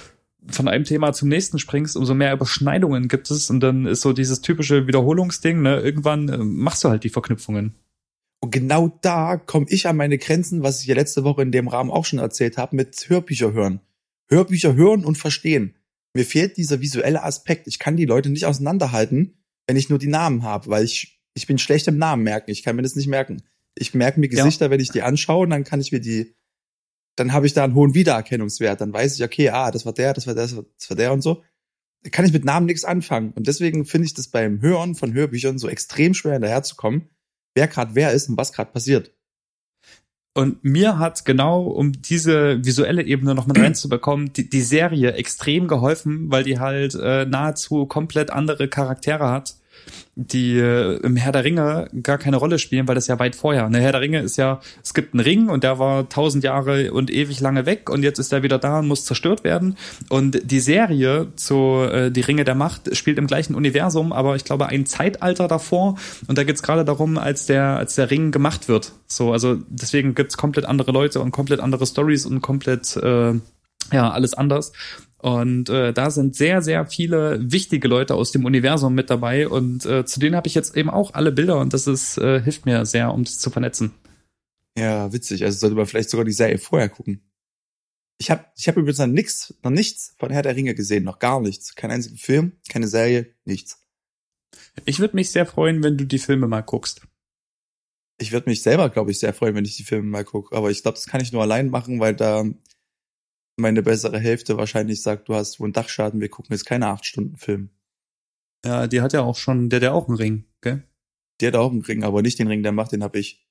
A: von einem Thema zum nächsten springst, umso mehr Überschneidungen gibt es und dann ist so dieses typische Wiederholungsding, ne? Irgendwann machst du halt die Verknüpfungen.
B: Und genau da komme ich an meine Grenzen, was ich ja letzte Woche in dem Rahmen auch schon erzählt habe, mit Hörbücher hören. Hörbücher hören und verstehen. Mir fehlt dieser visuelle Aspekt. Ich kann die Leute nicht auseinanderhalten, wenn ich nur die Namen habe, weil ich bin schlecht im Namen merken. Ich kann mir das nicht merken. Ich merke mir Gesichter, wenn ich die anschaue, und dann kann ich mir dann habe ich da einen hohen Wiedererkennungswert. Dann weiß ich, okay, das war der und so. Da kann ich mit Namen nichts anfangen. Und deswegen finde ich das beim Hören von Hörbüchern so extrem schwer hinterherzukommen, wer gerade wer ist und was gerade passiert.
A: Und mir hat genau, um diese visuelle Ebene noch mal reinzubekommen, die Serie extrem geholfen, weil die halt nahezu komplett andere Charaktere hat, die im Herr der Ringe gar keine Rolle spielen, weil das ja weit vorher. Ne, Herr der Ringe ist ja, es gibt einen Ring und der war 1000 Jahre und ewig lange weg und jetzt ist er wieder da und muss zerstört werden. Und die Serie zu Die Ringe der Macht spielt im gleichen Universum, aber ich glaube ein Zeitalter davor. Und da geht's gerade darum, als der Ring gemacht wird. So, also deswegen gibt's komplett andere Leute und komplett andere Storys und komplett alles anders. Und da sind sehr, sehr viele wichtige Leute aus dem Universum mit dabei. Und zu denen habe ich jetzt eben auch alle Bilder. Und das hilft mir sehr, um das zu vernetzen.
B: Ja, witzig. Also sollte man vielleicht sogar die Serie vorher gucken. Ich hab übrigens noch nichts von Herr der Ringe gesehen. Noch gar nichts. Kein einziger Film, keine Serie, nichts.
A: Ich würde mich sehr freuen, wenn du die Filme mal guckst.
B: Ich würde mich selber, glaube ich, sehr freuen, wenn ich die Filme mal gucke. Aber ich glaube, das kann ich nur allein machen, weil da meine bessere Hälfte wahrscheinlich sagt, du hast wohl einen Dachschaden, wir gucken jetzt keine 8-Stunden-Film.
A: Ja, die hat ja auch schon, der hat ja auch einen Ring, gell?
B: Die hat auch einen Ring, aber nicht den Ring der Macht, den hab ich.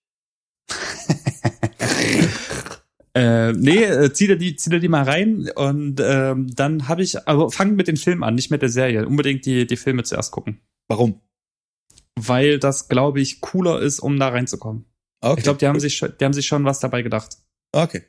A: Zieh dir die mal rein und dann habe ich, aber fang mit den Filmen an, nicht mit der Serie. Unbedingt die Filme zuerst gucken.
B: Warum?
A: Weil das, glaube ich, cooler ist, um da reinzukommen. Okay. Ich glaube, die haben sich schon was dabei gedacht.
B: Okay.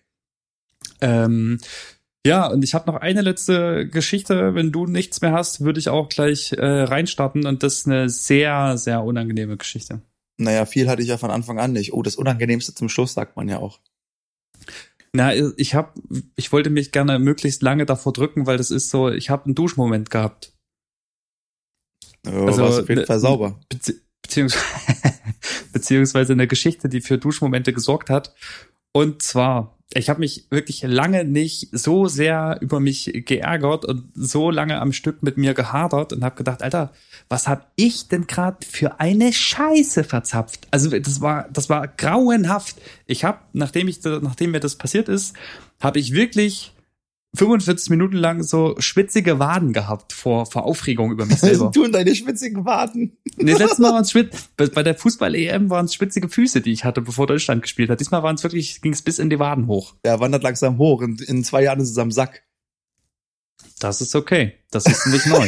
A: Ja, und ich habe noch eine letzte Geschichte. Wenn du nichts mehr hast, würde ich auch gleich reinstarten. Und das ist eine sehr, sehr unangenehme Geschichte.
B: Naja, viel hatte ich ja von Anfang an nicht. Oh, das Unangenehmste zum Schluss sagt man ja auch.
A: Na, ich wollte mich gerne möglichst lange davor drücken, weil das ist so, ich habe einen Duschmoment gehabt.
B: Oh, also warst auf jeden Fall sauber.
A: Beziehungsweise eine Geschichte, die für Duschmomente gesorgt hat. Und zwar, ich habe mich wirklich lange nicht so sehr über mich geärgert und so lange am Stück mit mir gehadert und habe gedacht, Alter, was hab ich denn gerade für eine Scheiße verzapft? Also das war grauenhaft. Ich habe, nachdem mir das passiert ist, habe ich wirklich 45 Minuten lang so schwitzige Waden gehabt vor Aufregung über mich selber.
B: Was tun deine schwitzigen Waden?
A: Nee, das letzte Mal waren es bei der Fußball-EM waren es schwitzige Füße, die ich hatte, bevor Deutschland gespielt hat. Diesmal waren es wirklich, ging es bis in die Waden hoch.
B: Ja, wandert langsam hoch. In 2 Jahren ist es am Sack.
A: Das ist okay. Das ist nicht neu.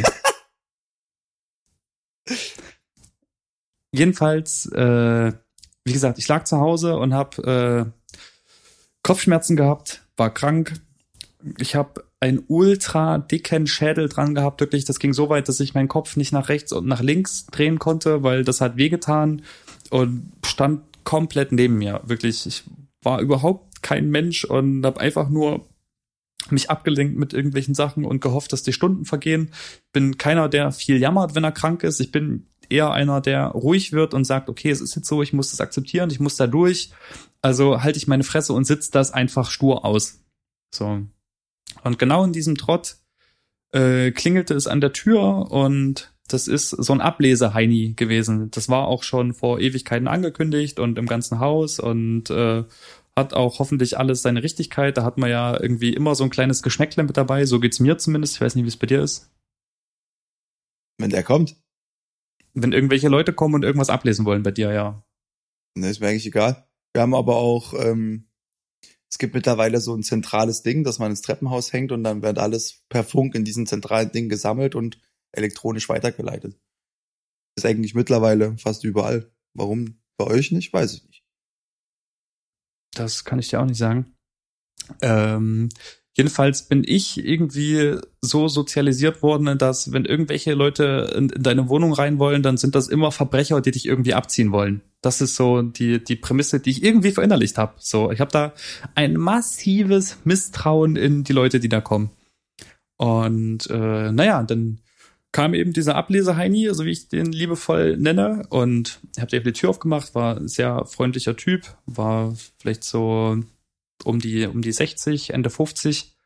A: Jedenfalls, wie gesagt, ich lag zu Hause und habe Kopfschmerzen gehabt, war krank. Ich habe einen ultra dicken Schädel dran gehabt, wirklich. Das ging so weit, dass ich meinen Kopf nicht nach rechts und nach links drehen konnte, weil das hat wehgetan und stand komplett neben mir. Wirklich, ich war überhaupt kein Mensch und habe einfach nur mich abgelenkt mit irgendwelchen Sachen und gehofft, dass die Stunden vergehen. Bin keiner, der viel jammert, wenn er krank ist. Ich bin eher einer, der ruhig wird und sagt, okay, es ist jetzt so, ich muss das akzeptieren, ich muss da durch. Also halte ich meine Fresse und sitze das einfach stur aus. So. Und genau in diesem Trott klingelte es an der Tür und das ist so ein Ableseheini gewesen. Das war auch schon vor Ewigkeiten angekündigt und im ganzen Haus und hat auch hoffentlich alles seine Richtigkeit. Da hat man ja irgendwie immer so ein kleines Geschmäckle mit dabei. So geht's mir zumindest. Ich weiß nicht, wie es bei dir ist.
B: Wenn der kommt?
A: Wenn irgendwelche Leute kommen und irgendwas ablesen wollen bei dir, ja.
B: Ne, ist mir eigentlich egal. Wir haben aber auch es gibt mittlerweile so ein zentrales Ding, das man ins Treppenhaus hängt und dann wird alles per Funk in diesem zentralen Ding gesammelt und elektronisch weitergeleitet. Ist eigentlich mittlerweile fast überall. Warum bei euch nicht, weiß ich nicht.
A: Das kann ich dir auch nicht sagen. Jedenfalls bin ich irgendwie so sozialisiert worden, dass wenn irgendwelche Leute in deine Wohnung rein wollen, dann sind das immer Verbrecher, die dich irgendwie abziehen wollen. Das ist so die Prämisse, die ich irgendwie verinnerlicht habe. So, ich habe da ein massives Misstrauen in die Leute, die da kommen. Und dann kam eben dieser Ableser-Heini, also wie ich den liebevoll nenne, und ich habe die Tür aufgemacht, war ein sehr freundlicher Typ, war vielleicht so um die 60, Ende 50.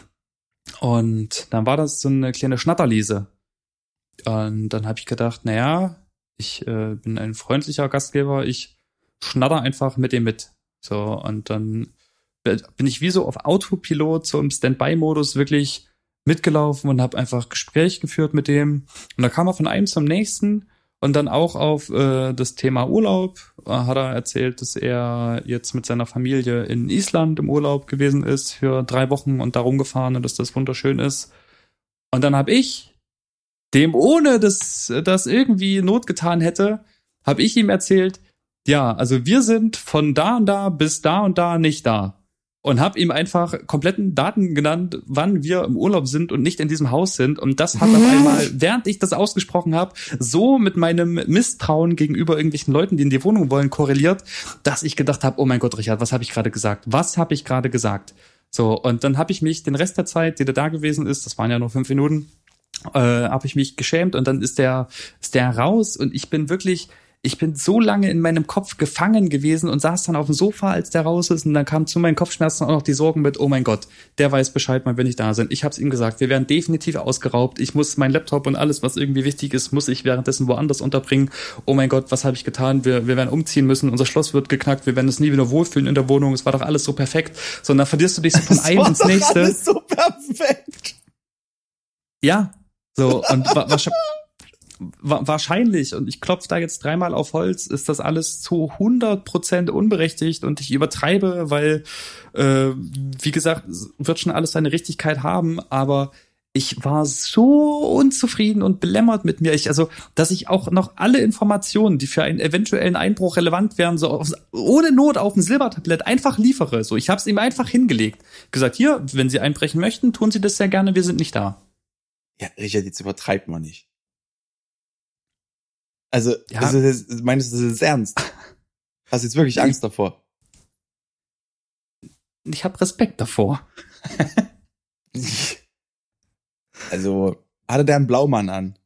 A: Und dann war das so eine kleine Schnatterliese. Und dann habe ich gedacht, ich bin ein freundlicher Gastgeber, ich schnatter einfach mit dem mit. So, und dann bin ich wie so auf Autopilot, so im Standby-Modus wirklich mitgelaufen und habe einfach Gespräch geführt mit dem. Und da kam er von einem zum nächsten und dann auch auf das Thema Urlaub. Hat er erzählt, dass er jetzt mit seiner Familie in Island im Urlaub gewesen ist für 3 Wochen und da rumgefahren und dass das wunderschön ist. Und dann habe ich dem, ohne dass das irgendwie Not getan hätte, habe ich ihm erzählt, ja, also wir sind von da und da bis da und da nicht da. Und habe ihm einfach kompletten Daten genannt, wann wir im Urlaub sind und nicht in diesem Haus sind. Und das hat auf einmal, während ich das ausgesprochen habe, so mit meinem Misstrauen gegenüber irgendwelchen Leuten, die in die Wohnung wollen, korreliert, dass ich gedacht habe, oh mein Gott, Richard, was habe ich gerade gesagt? Was habe ich gerade gesagt? So, und dann habe ich mich den Rest der Zeit, die da gewesen ist, das waren ja nur 5 Minuten, habe ich mich geschämt und dann ist der raus und ich bin so lange in meinem Kopf gefangen gewesen und saß dann auf dem Sofa, als der raus ist, und dann kamen zu meinen Kopfschmerzen auch noch die Sorgen mit, oh mein Gott, der weiß Bescheid, wann wir nicht da sind. Ich habe es ihm gesagt, wir werden definitiv ausgeraubt. Ich muss mein Laptop und alles, was irgendwie wichtig ist, muss ich währenddessen woanders unterbringen. Oh mein Gott, was habe ich getan? Wir werden umziehen müssen, unser Schloss wird geknackt, wir werden uns nie wieder wohlfühlen in der Wohnung. Es war doch alles so perfekt. So, und dann verlierst du dich so von einem ins nächste.
B: Alles so perfekt.
A: Ja, so, und wahrscheinlich, und ich klopfe da jetzt 3-mal auf Holz, ist das alles zu 100% unberechtigt und ich übertreibe, weil, wie gesagt, wird schon alles seine Richtigkeit haben, aber ich war so unzufrieden und belämmert mit mir, dass ich auch noch alle Informationen, die für einen eventuellen Einbruch relevant wären, so ohne Not auf ein Silbertablett einfach liefere. So, ich habe es ihm einfach hingelegt. Gesagt, hier, wenn Sie einbrechen möchten, tun Sie das sehr gerne, wir sind nicht da.
B: Ja, Richard, jetzt übertreibt man nicht. Also,
A: ja.
B: Meinst du das ist ernst? Hast du jetzt wirklich Angst davor?
A: Ich habe Respekt davor.
B: Also, hatte der einen Blaumann an?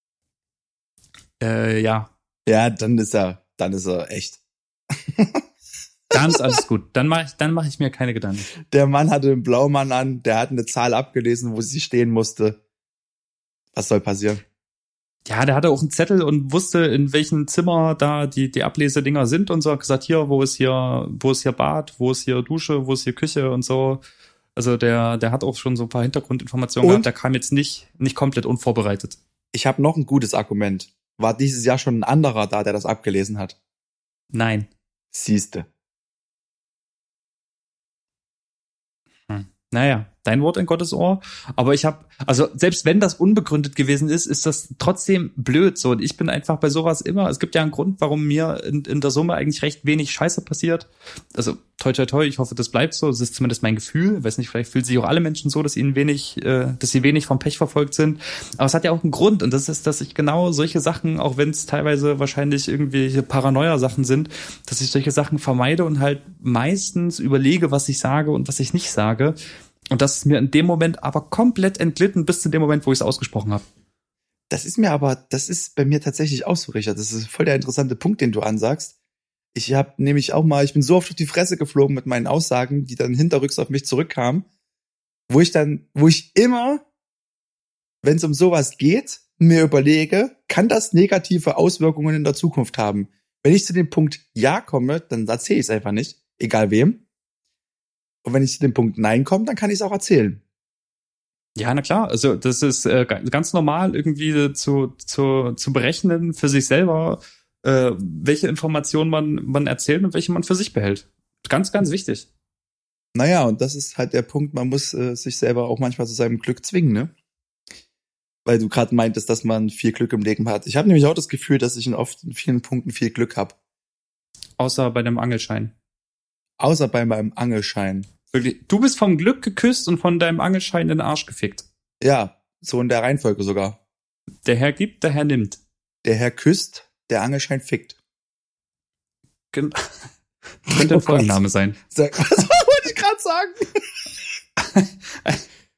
A: Ja.
B: Ja, dann ist er echt.
A: Dann ist alles gut. Dann mach ich mir keine Gedanken.
B: Der Mann hatte einen Blaumann an, der hat eine Zahl abgelesen, wo sie stehen musste. Was soll passieren?
A: Ja, der hatte auch einen Zettel und wusste, in welchem Zimmer da die Ablesedinger sind und so. Hat gesagt, hier, wo ist hier Bad, wo ist hier Dusche, wo ist hier Küche und so. Also der hat auch schon so ein paar Hintergrundinformationen gehabt. Der kam jetzt nicht komplett unvorbereitet.
B: Ich habe noch ein gutes Argument. War dieses Jahr schon ein anderer da, der das abgelesen hat?
A: Nein.
B: Siehste.
A: Naja, dein Wort in Gottes Ohr. Aber selbst wenn das unbegründet gewesen ist, ist das trotzdem blöd so. Und ich bin einfach bei sowas immer, es gibt ja einen Grund, warum mir in der Summe eigentlich recht wenig Scheiße passiert. Also, toi, toi, toi, ich hoffe, das bleibt so. Das ist zumindest mein Gefühl. Ich weiß nicht, vielleicht fühlen sich auch alle Menschen so, dass sie wenig vom Pech verfolgt sind. Aber es hat ja auch einen Grund. Und das ist, dass ich genau solche Sachen, auch wenn es teilweise wahrscheinlich irgendwelche Paranoia-Sachen sind, dass ich solche Sachen vermeide und halt meistens überlege, was ich sage und was ich nicht sage. Und das ist mir in dem Moment aber komplett entglitten bis zu dem Moment, wo ich es ausgesprochen habe.
B: Das ist bei mir tatsächlich auch so, Richard. Das ist voll der interessante Punkt, den du ansagst. Ich bin so oft auf die Fresse geflogen mit meinen Aussagen, die dann hinterrücks auf mich zurückkamen, wo ich immer, wenn es um sowas geht, mir überlege, kann das negative Auswirkungen in der Zukunft haben? Wenn ich zu dem Punkt Ja komme, dann erzähle ich es einfach nicht, egal wem. Und wenn ich zu dem Punkt Nein komme, dann kann ich es auch erzählen.
A: Ja, na klar. Also das ist ganz normal irgendwie zu berechnen für sich selber, welche Informationen man erzählt und welche man für sich behält. Ganz, ganz wichtig.
B: Naja, und das ist halt der Punkt, man muss sich selber auch manchmal zu seinem Glück zwingen, ne? Weil du gerade meintest, dass man viel Glück im Leben hat. Ich habe nämlich auch das Gefühl, dass ich in vielen Punkten viel Glück habe.
A: Außer bei dem Angelschein.
B: Außer bei meinem Angelschein.
A: Wirklich, du bist vom Glück geküsst und von deinem Angelschein in den Arsch gefickt.
B: Ja, so in der Reihenfolge sogar.
A: Der Herr gibt, der Herr nimmt.
B: Der Herr küsst, der Angelschein fickt.
A: Könnte ein Folgenname sein.
B: Was wollte ich gerade sagen?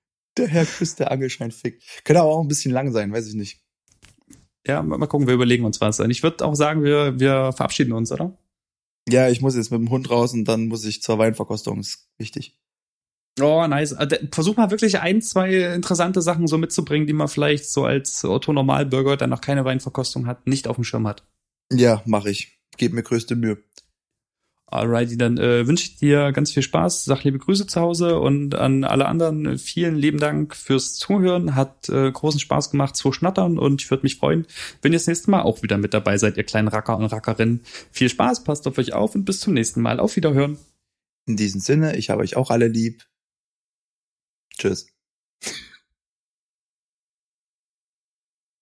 B: Der Herr küsst, der Angelschein fickt. Könnte aber auch ein bisschen lang sein, weiß ich nicht.
A: Ja, mal gucken, wir überlegen uns was. Und ich würde auch sagen, wir verabschieden uns, oder?
B: Ja, ich muss jetzt mit dem Hund raus und dann muss ich zur Weinverkostung. Ist wichtig.
A: Oh, nice. Versuch mal wirklich 1, 2 interessante Sachen so mitzubringen, die man vielleicht so als Otto-Normalbürger, der noch keine Weinverkostung hat, nicht auf dem Schirm hat.
B: Ja, mache ich. Gebe mir größte Mühe.
A: Alrighty, dann wünsche ich dir ganz viel Spaß. Sag liebe Grüße zu Hause und an alle anderen vielen lieben Dank fürs Zuhören. Hat großen Spaß gemacht zu schnattern und ich würde mich freuen, wenn ihr das nächste Mal auch wieder mit dabei seid, ihr kleinen Racker und Rackerinnen. Viel Spaß, passt auf euch auf und bis zum nächsten Mal. Auf Wiederhören.
B: In diesem Sinne, ich habe euch auch alle lieb. Tschüss.